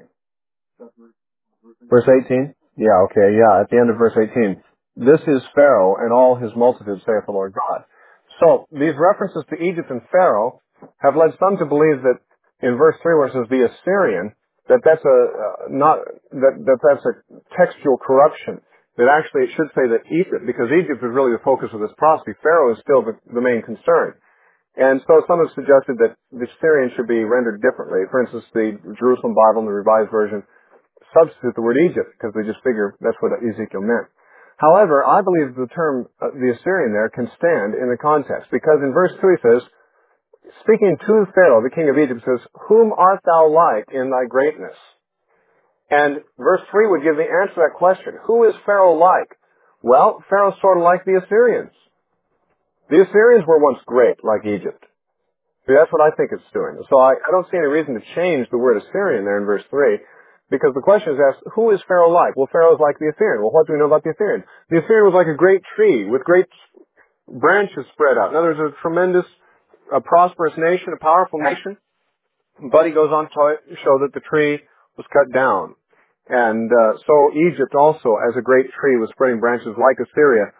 Verse eighteen? Yeah, okay, yeah, at the end of verse eighteen. This is Pharaoh and all his multitude, saith the Lord God. So, these references to Egypt and Pharaoh have led some to believe that in verse three where it says the Assyrian, that that's a, uh, not, that, that that's a textual corruption. That actually it should say that Egypt, because Egypt is really the focus of this prophecy. Pharaoh is still the, the main concern. And so some have suggested that the Assyrian should be rendered differently. For instance, the Jerusalem Bible and the Revised Version substitute the word Egypt because they just figure that's what Ezekiel meant. However, I believe the term uh, the Assyrian there can stand in the context because in verse two he says, speaking to Pharaoh, the king of Egypt, says, Whom art thou like in thy greatness? And verse three would give the answer to that question. Who is Pharaoh like? Well, Pharaoh's sort of like the Assyrians. The Assyrians were once great, like Egypt. See, that's what I think it's doing. So I, I don't see any reason to change the word Assyrian there in verse three, because the question is asked, who is Pharaoh like? Well, Pharaoh is like the Assyrian. Well, what do we know about the Assyrian? The Assyrian was like a great tree with great branches spread out. In other words, a tremendous, a prosperous nation, a powerful nation. But he goes on to show that the tree was cut down. And uh, so Egypt also, as a great tree with spreading branches like Assyria,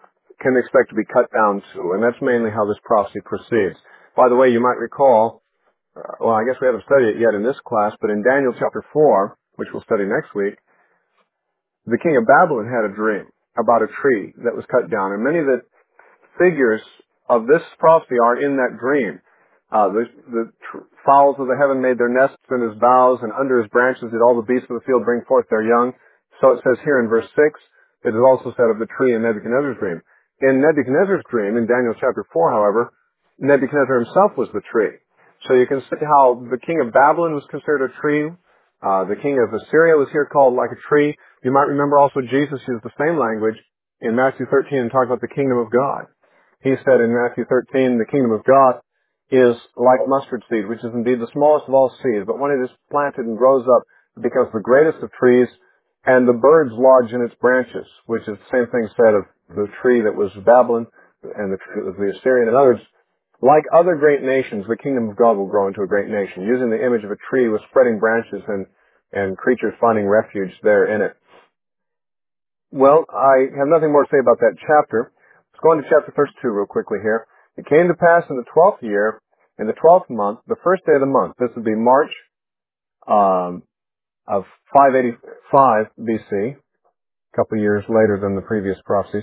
can they expect to be cut down to? And that's mainly how this prophecy proceeds. By the way, you might recall, uh, well, I guess we haven't studied it yet in this class, but in Daniel chapter four, which we'll study next week, the king of Babylon had a dream about a tree that was cut down. And many of the figures of this prophecy are in that dream. Uh, the, the tr- fowls of the heaven made their nests in his boughs, and under his branches did all the beasts of the field bring forth their young. So it says here in verse six, it is also said of the tree in Nebuchadnezzar's dream. In Nebuchadnezzar's dream, in Daniel chapter four, however, Nebuchadnezzar himself was the tree. So you can see how the king of Babylon was considered a tree. Uh, the king of Assyria was here called like a tree. You might remember also Jesus used the same language in Matthew thirteen and talked about the kingdom of God. He said in Matthew thirteen, the kingdom of God is like mustard seed, which is indeed the smallest of all seeds. But when it is planted and grows up, it becomes the greatest of trees, and the birds lodge in its branches, which is the same thing said of the tree that was Babylon and the tree that was the Assyrian. In other words, like other great nations, the kingdom of God will grow into a great nation, using the image of a tree with spreading branches and, and creatures finding refuge there in it. Well, I have nothing more to say about that chapter. Let's go on to chapter thirty-two real quickly here. It came to pass in the twelfth year, in the twelfth month, the first day of the month. This would be March um, of five eighty-five B C, a couple of years later than the previous prophecies.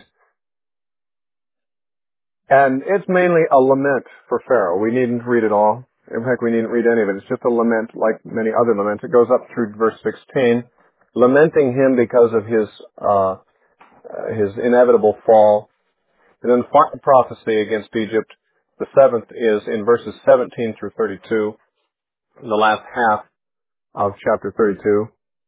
And it's mainly a lament for Pharaoh. We needn't read it all. In fact, we needn't read any of it. It's just a lament like many other laments. It goes up through verse sixteen, lamenting him because of his uh, his inevitable fall. And then the final prophecy against Egypt, the seventh, is in verses seventeen through thirty-two, the last half of chapter thirty-two.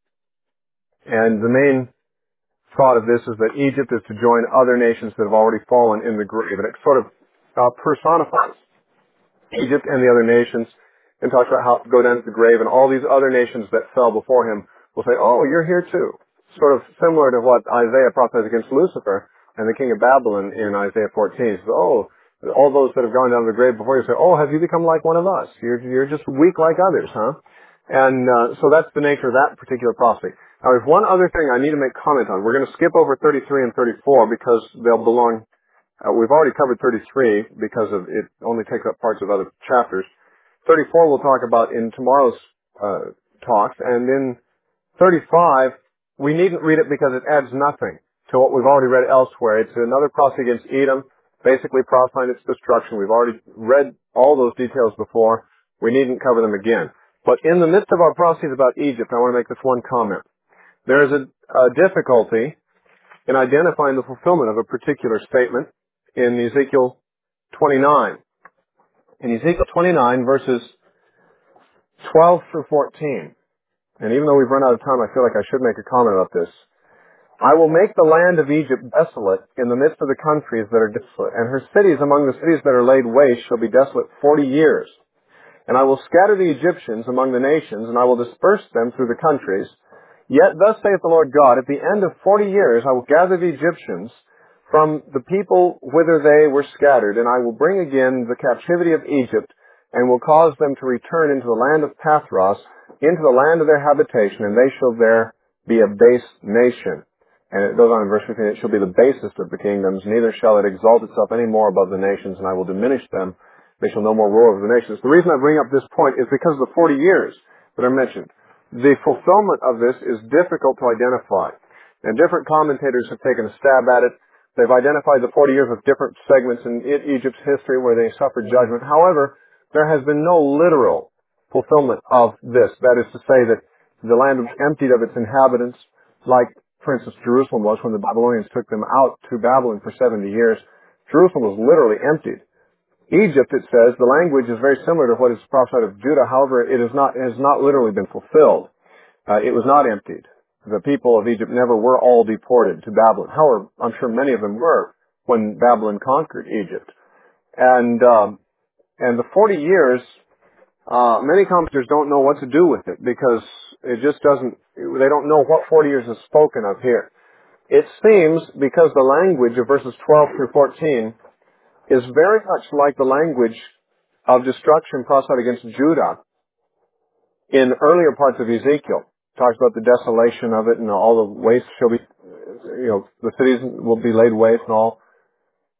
And the main thought of this is that Egypt is to join other nations that have already fallen in the grave. And it sort of uh, personifies Egypt and the other nations and talks about how to go down to the grave, and all these other nations that fell before him will say, oh, you're here too. Sort of similar to what Isaiah prophesied against Lucifer and the king of Babylon in Isaiah fourteen. So, oh, all those that have gone down to the grave before you say, oh, have you become like one of us? You're, you're just weak like others, huh? And uh, so that's the nature of that particular prophecy. Now, there's one other thing I need to make comment on. We're going to skip over thirty-three and thirty-four because they'll belong. Uh, we've already covered thirty-three because of it only takes up parts of other chapters. thirty-four we'll talk about in tomorrow's uh, talks, and in thirty-five we needn't read it because it adds nothing to what we've already read elsewhere. It's another prophecy against Edom, basically prophesying its destruction. We've already read all those details before. We needn't cover them again. But in the midst of our prophecies about Egypt, I want to make this one comment. There is a, a difficulty in identifying the fulfillment of a particular statement in Ezekiel twenty-nine. In Ezekiel twenty-nine, verses twelve through fourteen, and even though we've run out of time, I feel like I should make a comment about this. I will make the land of Egypt desolate in the midst of the countries that are desolate, and her cities among the cities that are laid waste shall be desolate forty years. And I will scatter the Egyptians among the nations, and I will disperse them through the countries. Yet thus saith the Lord God, at the end of forty years I will gather the Egyptians from the people whither they were scattered, and I will bring again the captivity of Egypt, and will cause them to return into the land of Pathros, into the land of their habitation, and they shall there be a base nation. And it goes on in verse fifteen, it shall be the basest of the kingdoms, neither shall it exalt itself any more above the nations, and I will diminish them. They shall no more rule over the nations. The reason I bring up this point is because of the forty years that are mentioned. The fulfillment of this is difficult to identify. And different commentators have taken a stab at it. They've identified the forty years with different segments in Egypt's history where they suffered judgment. However, there has been no literal fulfillment of this. That is to say that the land was emptied of its inhabitants, like, for instance, Jerusalem was when the Babylonians took them out to Babylon for seventy years. Jerusalem was literally emptied. Egypt, it says, the language is very similar to what is prophesied of Judah. However, it is not, it has not literally been fulfilled. Uh, it was not emptied. The people of Egypt never were all deported to Babylon. However, I'm sure many of them were when Babylon conquered Egypt. And, um, and the forty years, uh, many commentators don't know what to do with it because it just doesn't, they don't know what forty years is spoken of here. It seems because the language of verses twelve through fourteen is very much like the language of destruction prophesied against Judah in earlier parts of Ezekiel. It talks about the desolation of it and all the waste shall be, you know, the cities will be laid waste and all.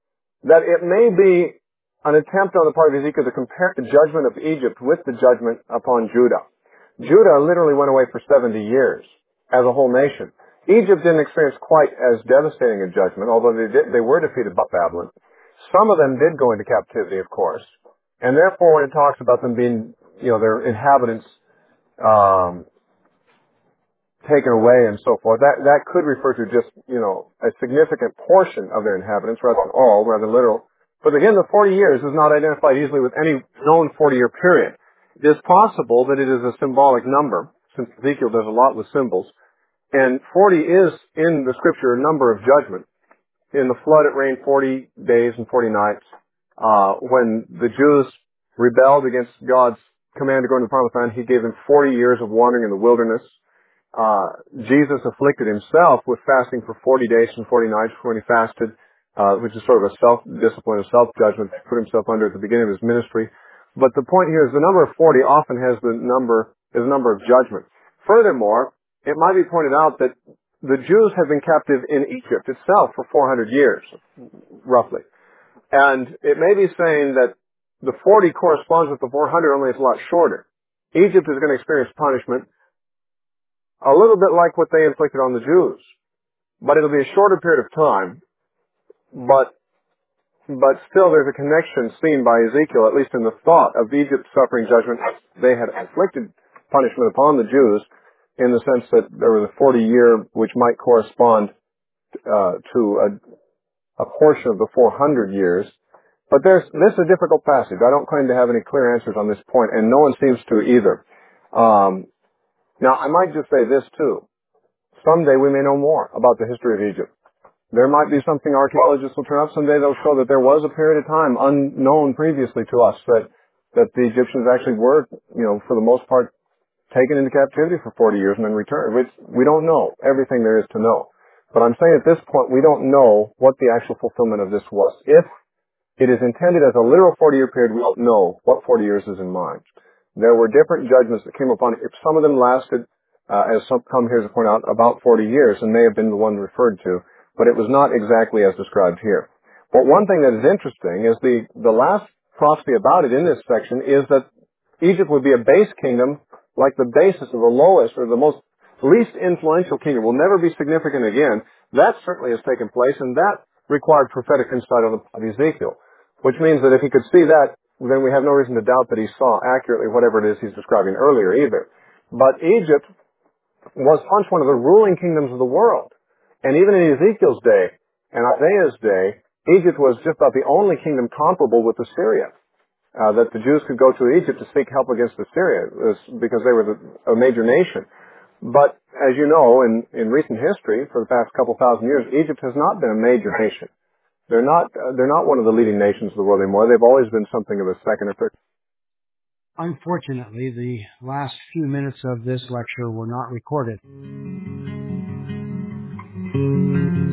that it may be an attempt on the part of Ezekiel to compare the judgment of Egypt with the judgment upon Judah. Judah literally went away for seventy years as a whole nation. Egypt didn't experience quite as devastating a judgment, although they did, they were defeated by Babylon. Some of them did go into captivity, of course. And therefore, when it talks about them being, you know, their inhabitants um, taken away and so forth, that, that could refer to just, you know, a significant portion of their inhabitants rather than all, rather literal. But again, the forty years is not identified easily with any known forty-year period. It is possible that it is a symbolic number, since Ezekiel does a lot with symbols. And forty is, in the scripture, a number of judgment. In the flood, it rained forty days and forty nights. Uh, when the Jews rebelled against God's command to go into the promised land, he gave them forty years of wandering in the wilderness. Uh, Jesus afflicted himself with fasting for forty days and forty nights when he fasted, uh, which is sort of a self-discipline, a self-judgment he put himself under at the beginning of his ministry. But the point here is the number of forty often has the number, is a number of judgment. Furthermore, it might be pointed out that the Jews have been captive in Egypt itself for four hundred years, roughly. And it may be saying that the forty corresponds with the four hundred, only it's a lot shorter. Egypt is going to experience punishment a little bit like what they inflicted on the Jews. But it'll be a shorter period of time. But, but still there's a connection seen by Ezekiel, at least in the thought of Egypt suffering judgment. They had inflicted punishment upon the Jews in the sense that there was a forty year which might correspond uh, to a, a portion of the four hundred years. But there's, this is a difficult passage. I don't claim to have any clear answers on this point, and no one seems to either. Um, Now, I might just say this too. Someday we may know more about the history of Egypt. There might be something archaeologists will turn up. Someday they'll show that there was a period of time unknown previously to us that, that the Egyptians actually were, you know, for the most part, taken into captivity for forty years and then returned. Which we don't know everything there is to know. But I'm saying at this point we don't know what the actual fulfillment of this was. If it is intended as a literal forty-year period, we don't know what forty years is in mind. There were different judgments that came upon it. If some of them lasted, uh, as some come here to point out, about forty years, and may have been the one referred to, but it was not exactly as described here. But one thing that is interesting is the, the last prophecy about it in this section is that Egypt would be a base kingdom, like the basis of the lowest or the most least influential kingdom, will never be significant again. That certainly has taken place, and that required prophetic insight on the part of Ezekiel, which means that if he could see that, then we have no reason to doubt that he saw accurately whatever it is he's describing earlier either. But Egypt was once one of the ruling kingdoms of the world. And even in Ezekiel's day and Isaiah's day, Egypt was just about the only kingdom comparable with Assyria. Uh, that the Jews could go to Egypt to seek help against Assyria because they were the, a major nation. But as you know, in, in recent history, for the past couple thousand years, Egypt has not been a major nation. They're not, uh, they're not one of the leading nations of the world anymore. They've always been something of a second or third.
Unfortunately, the last few minutes of this lecture were not recorded.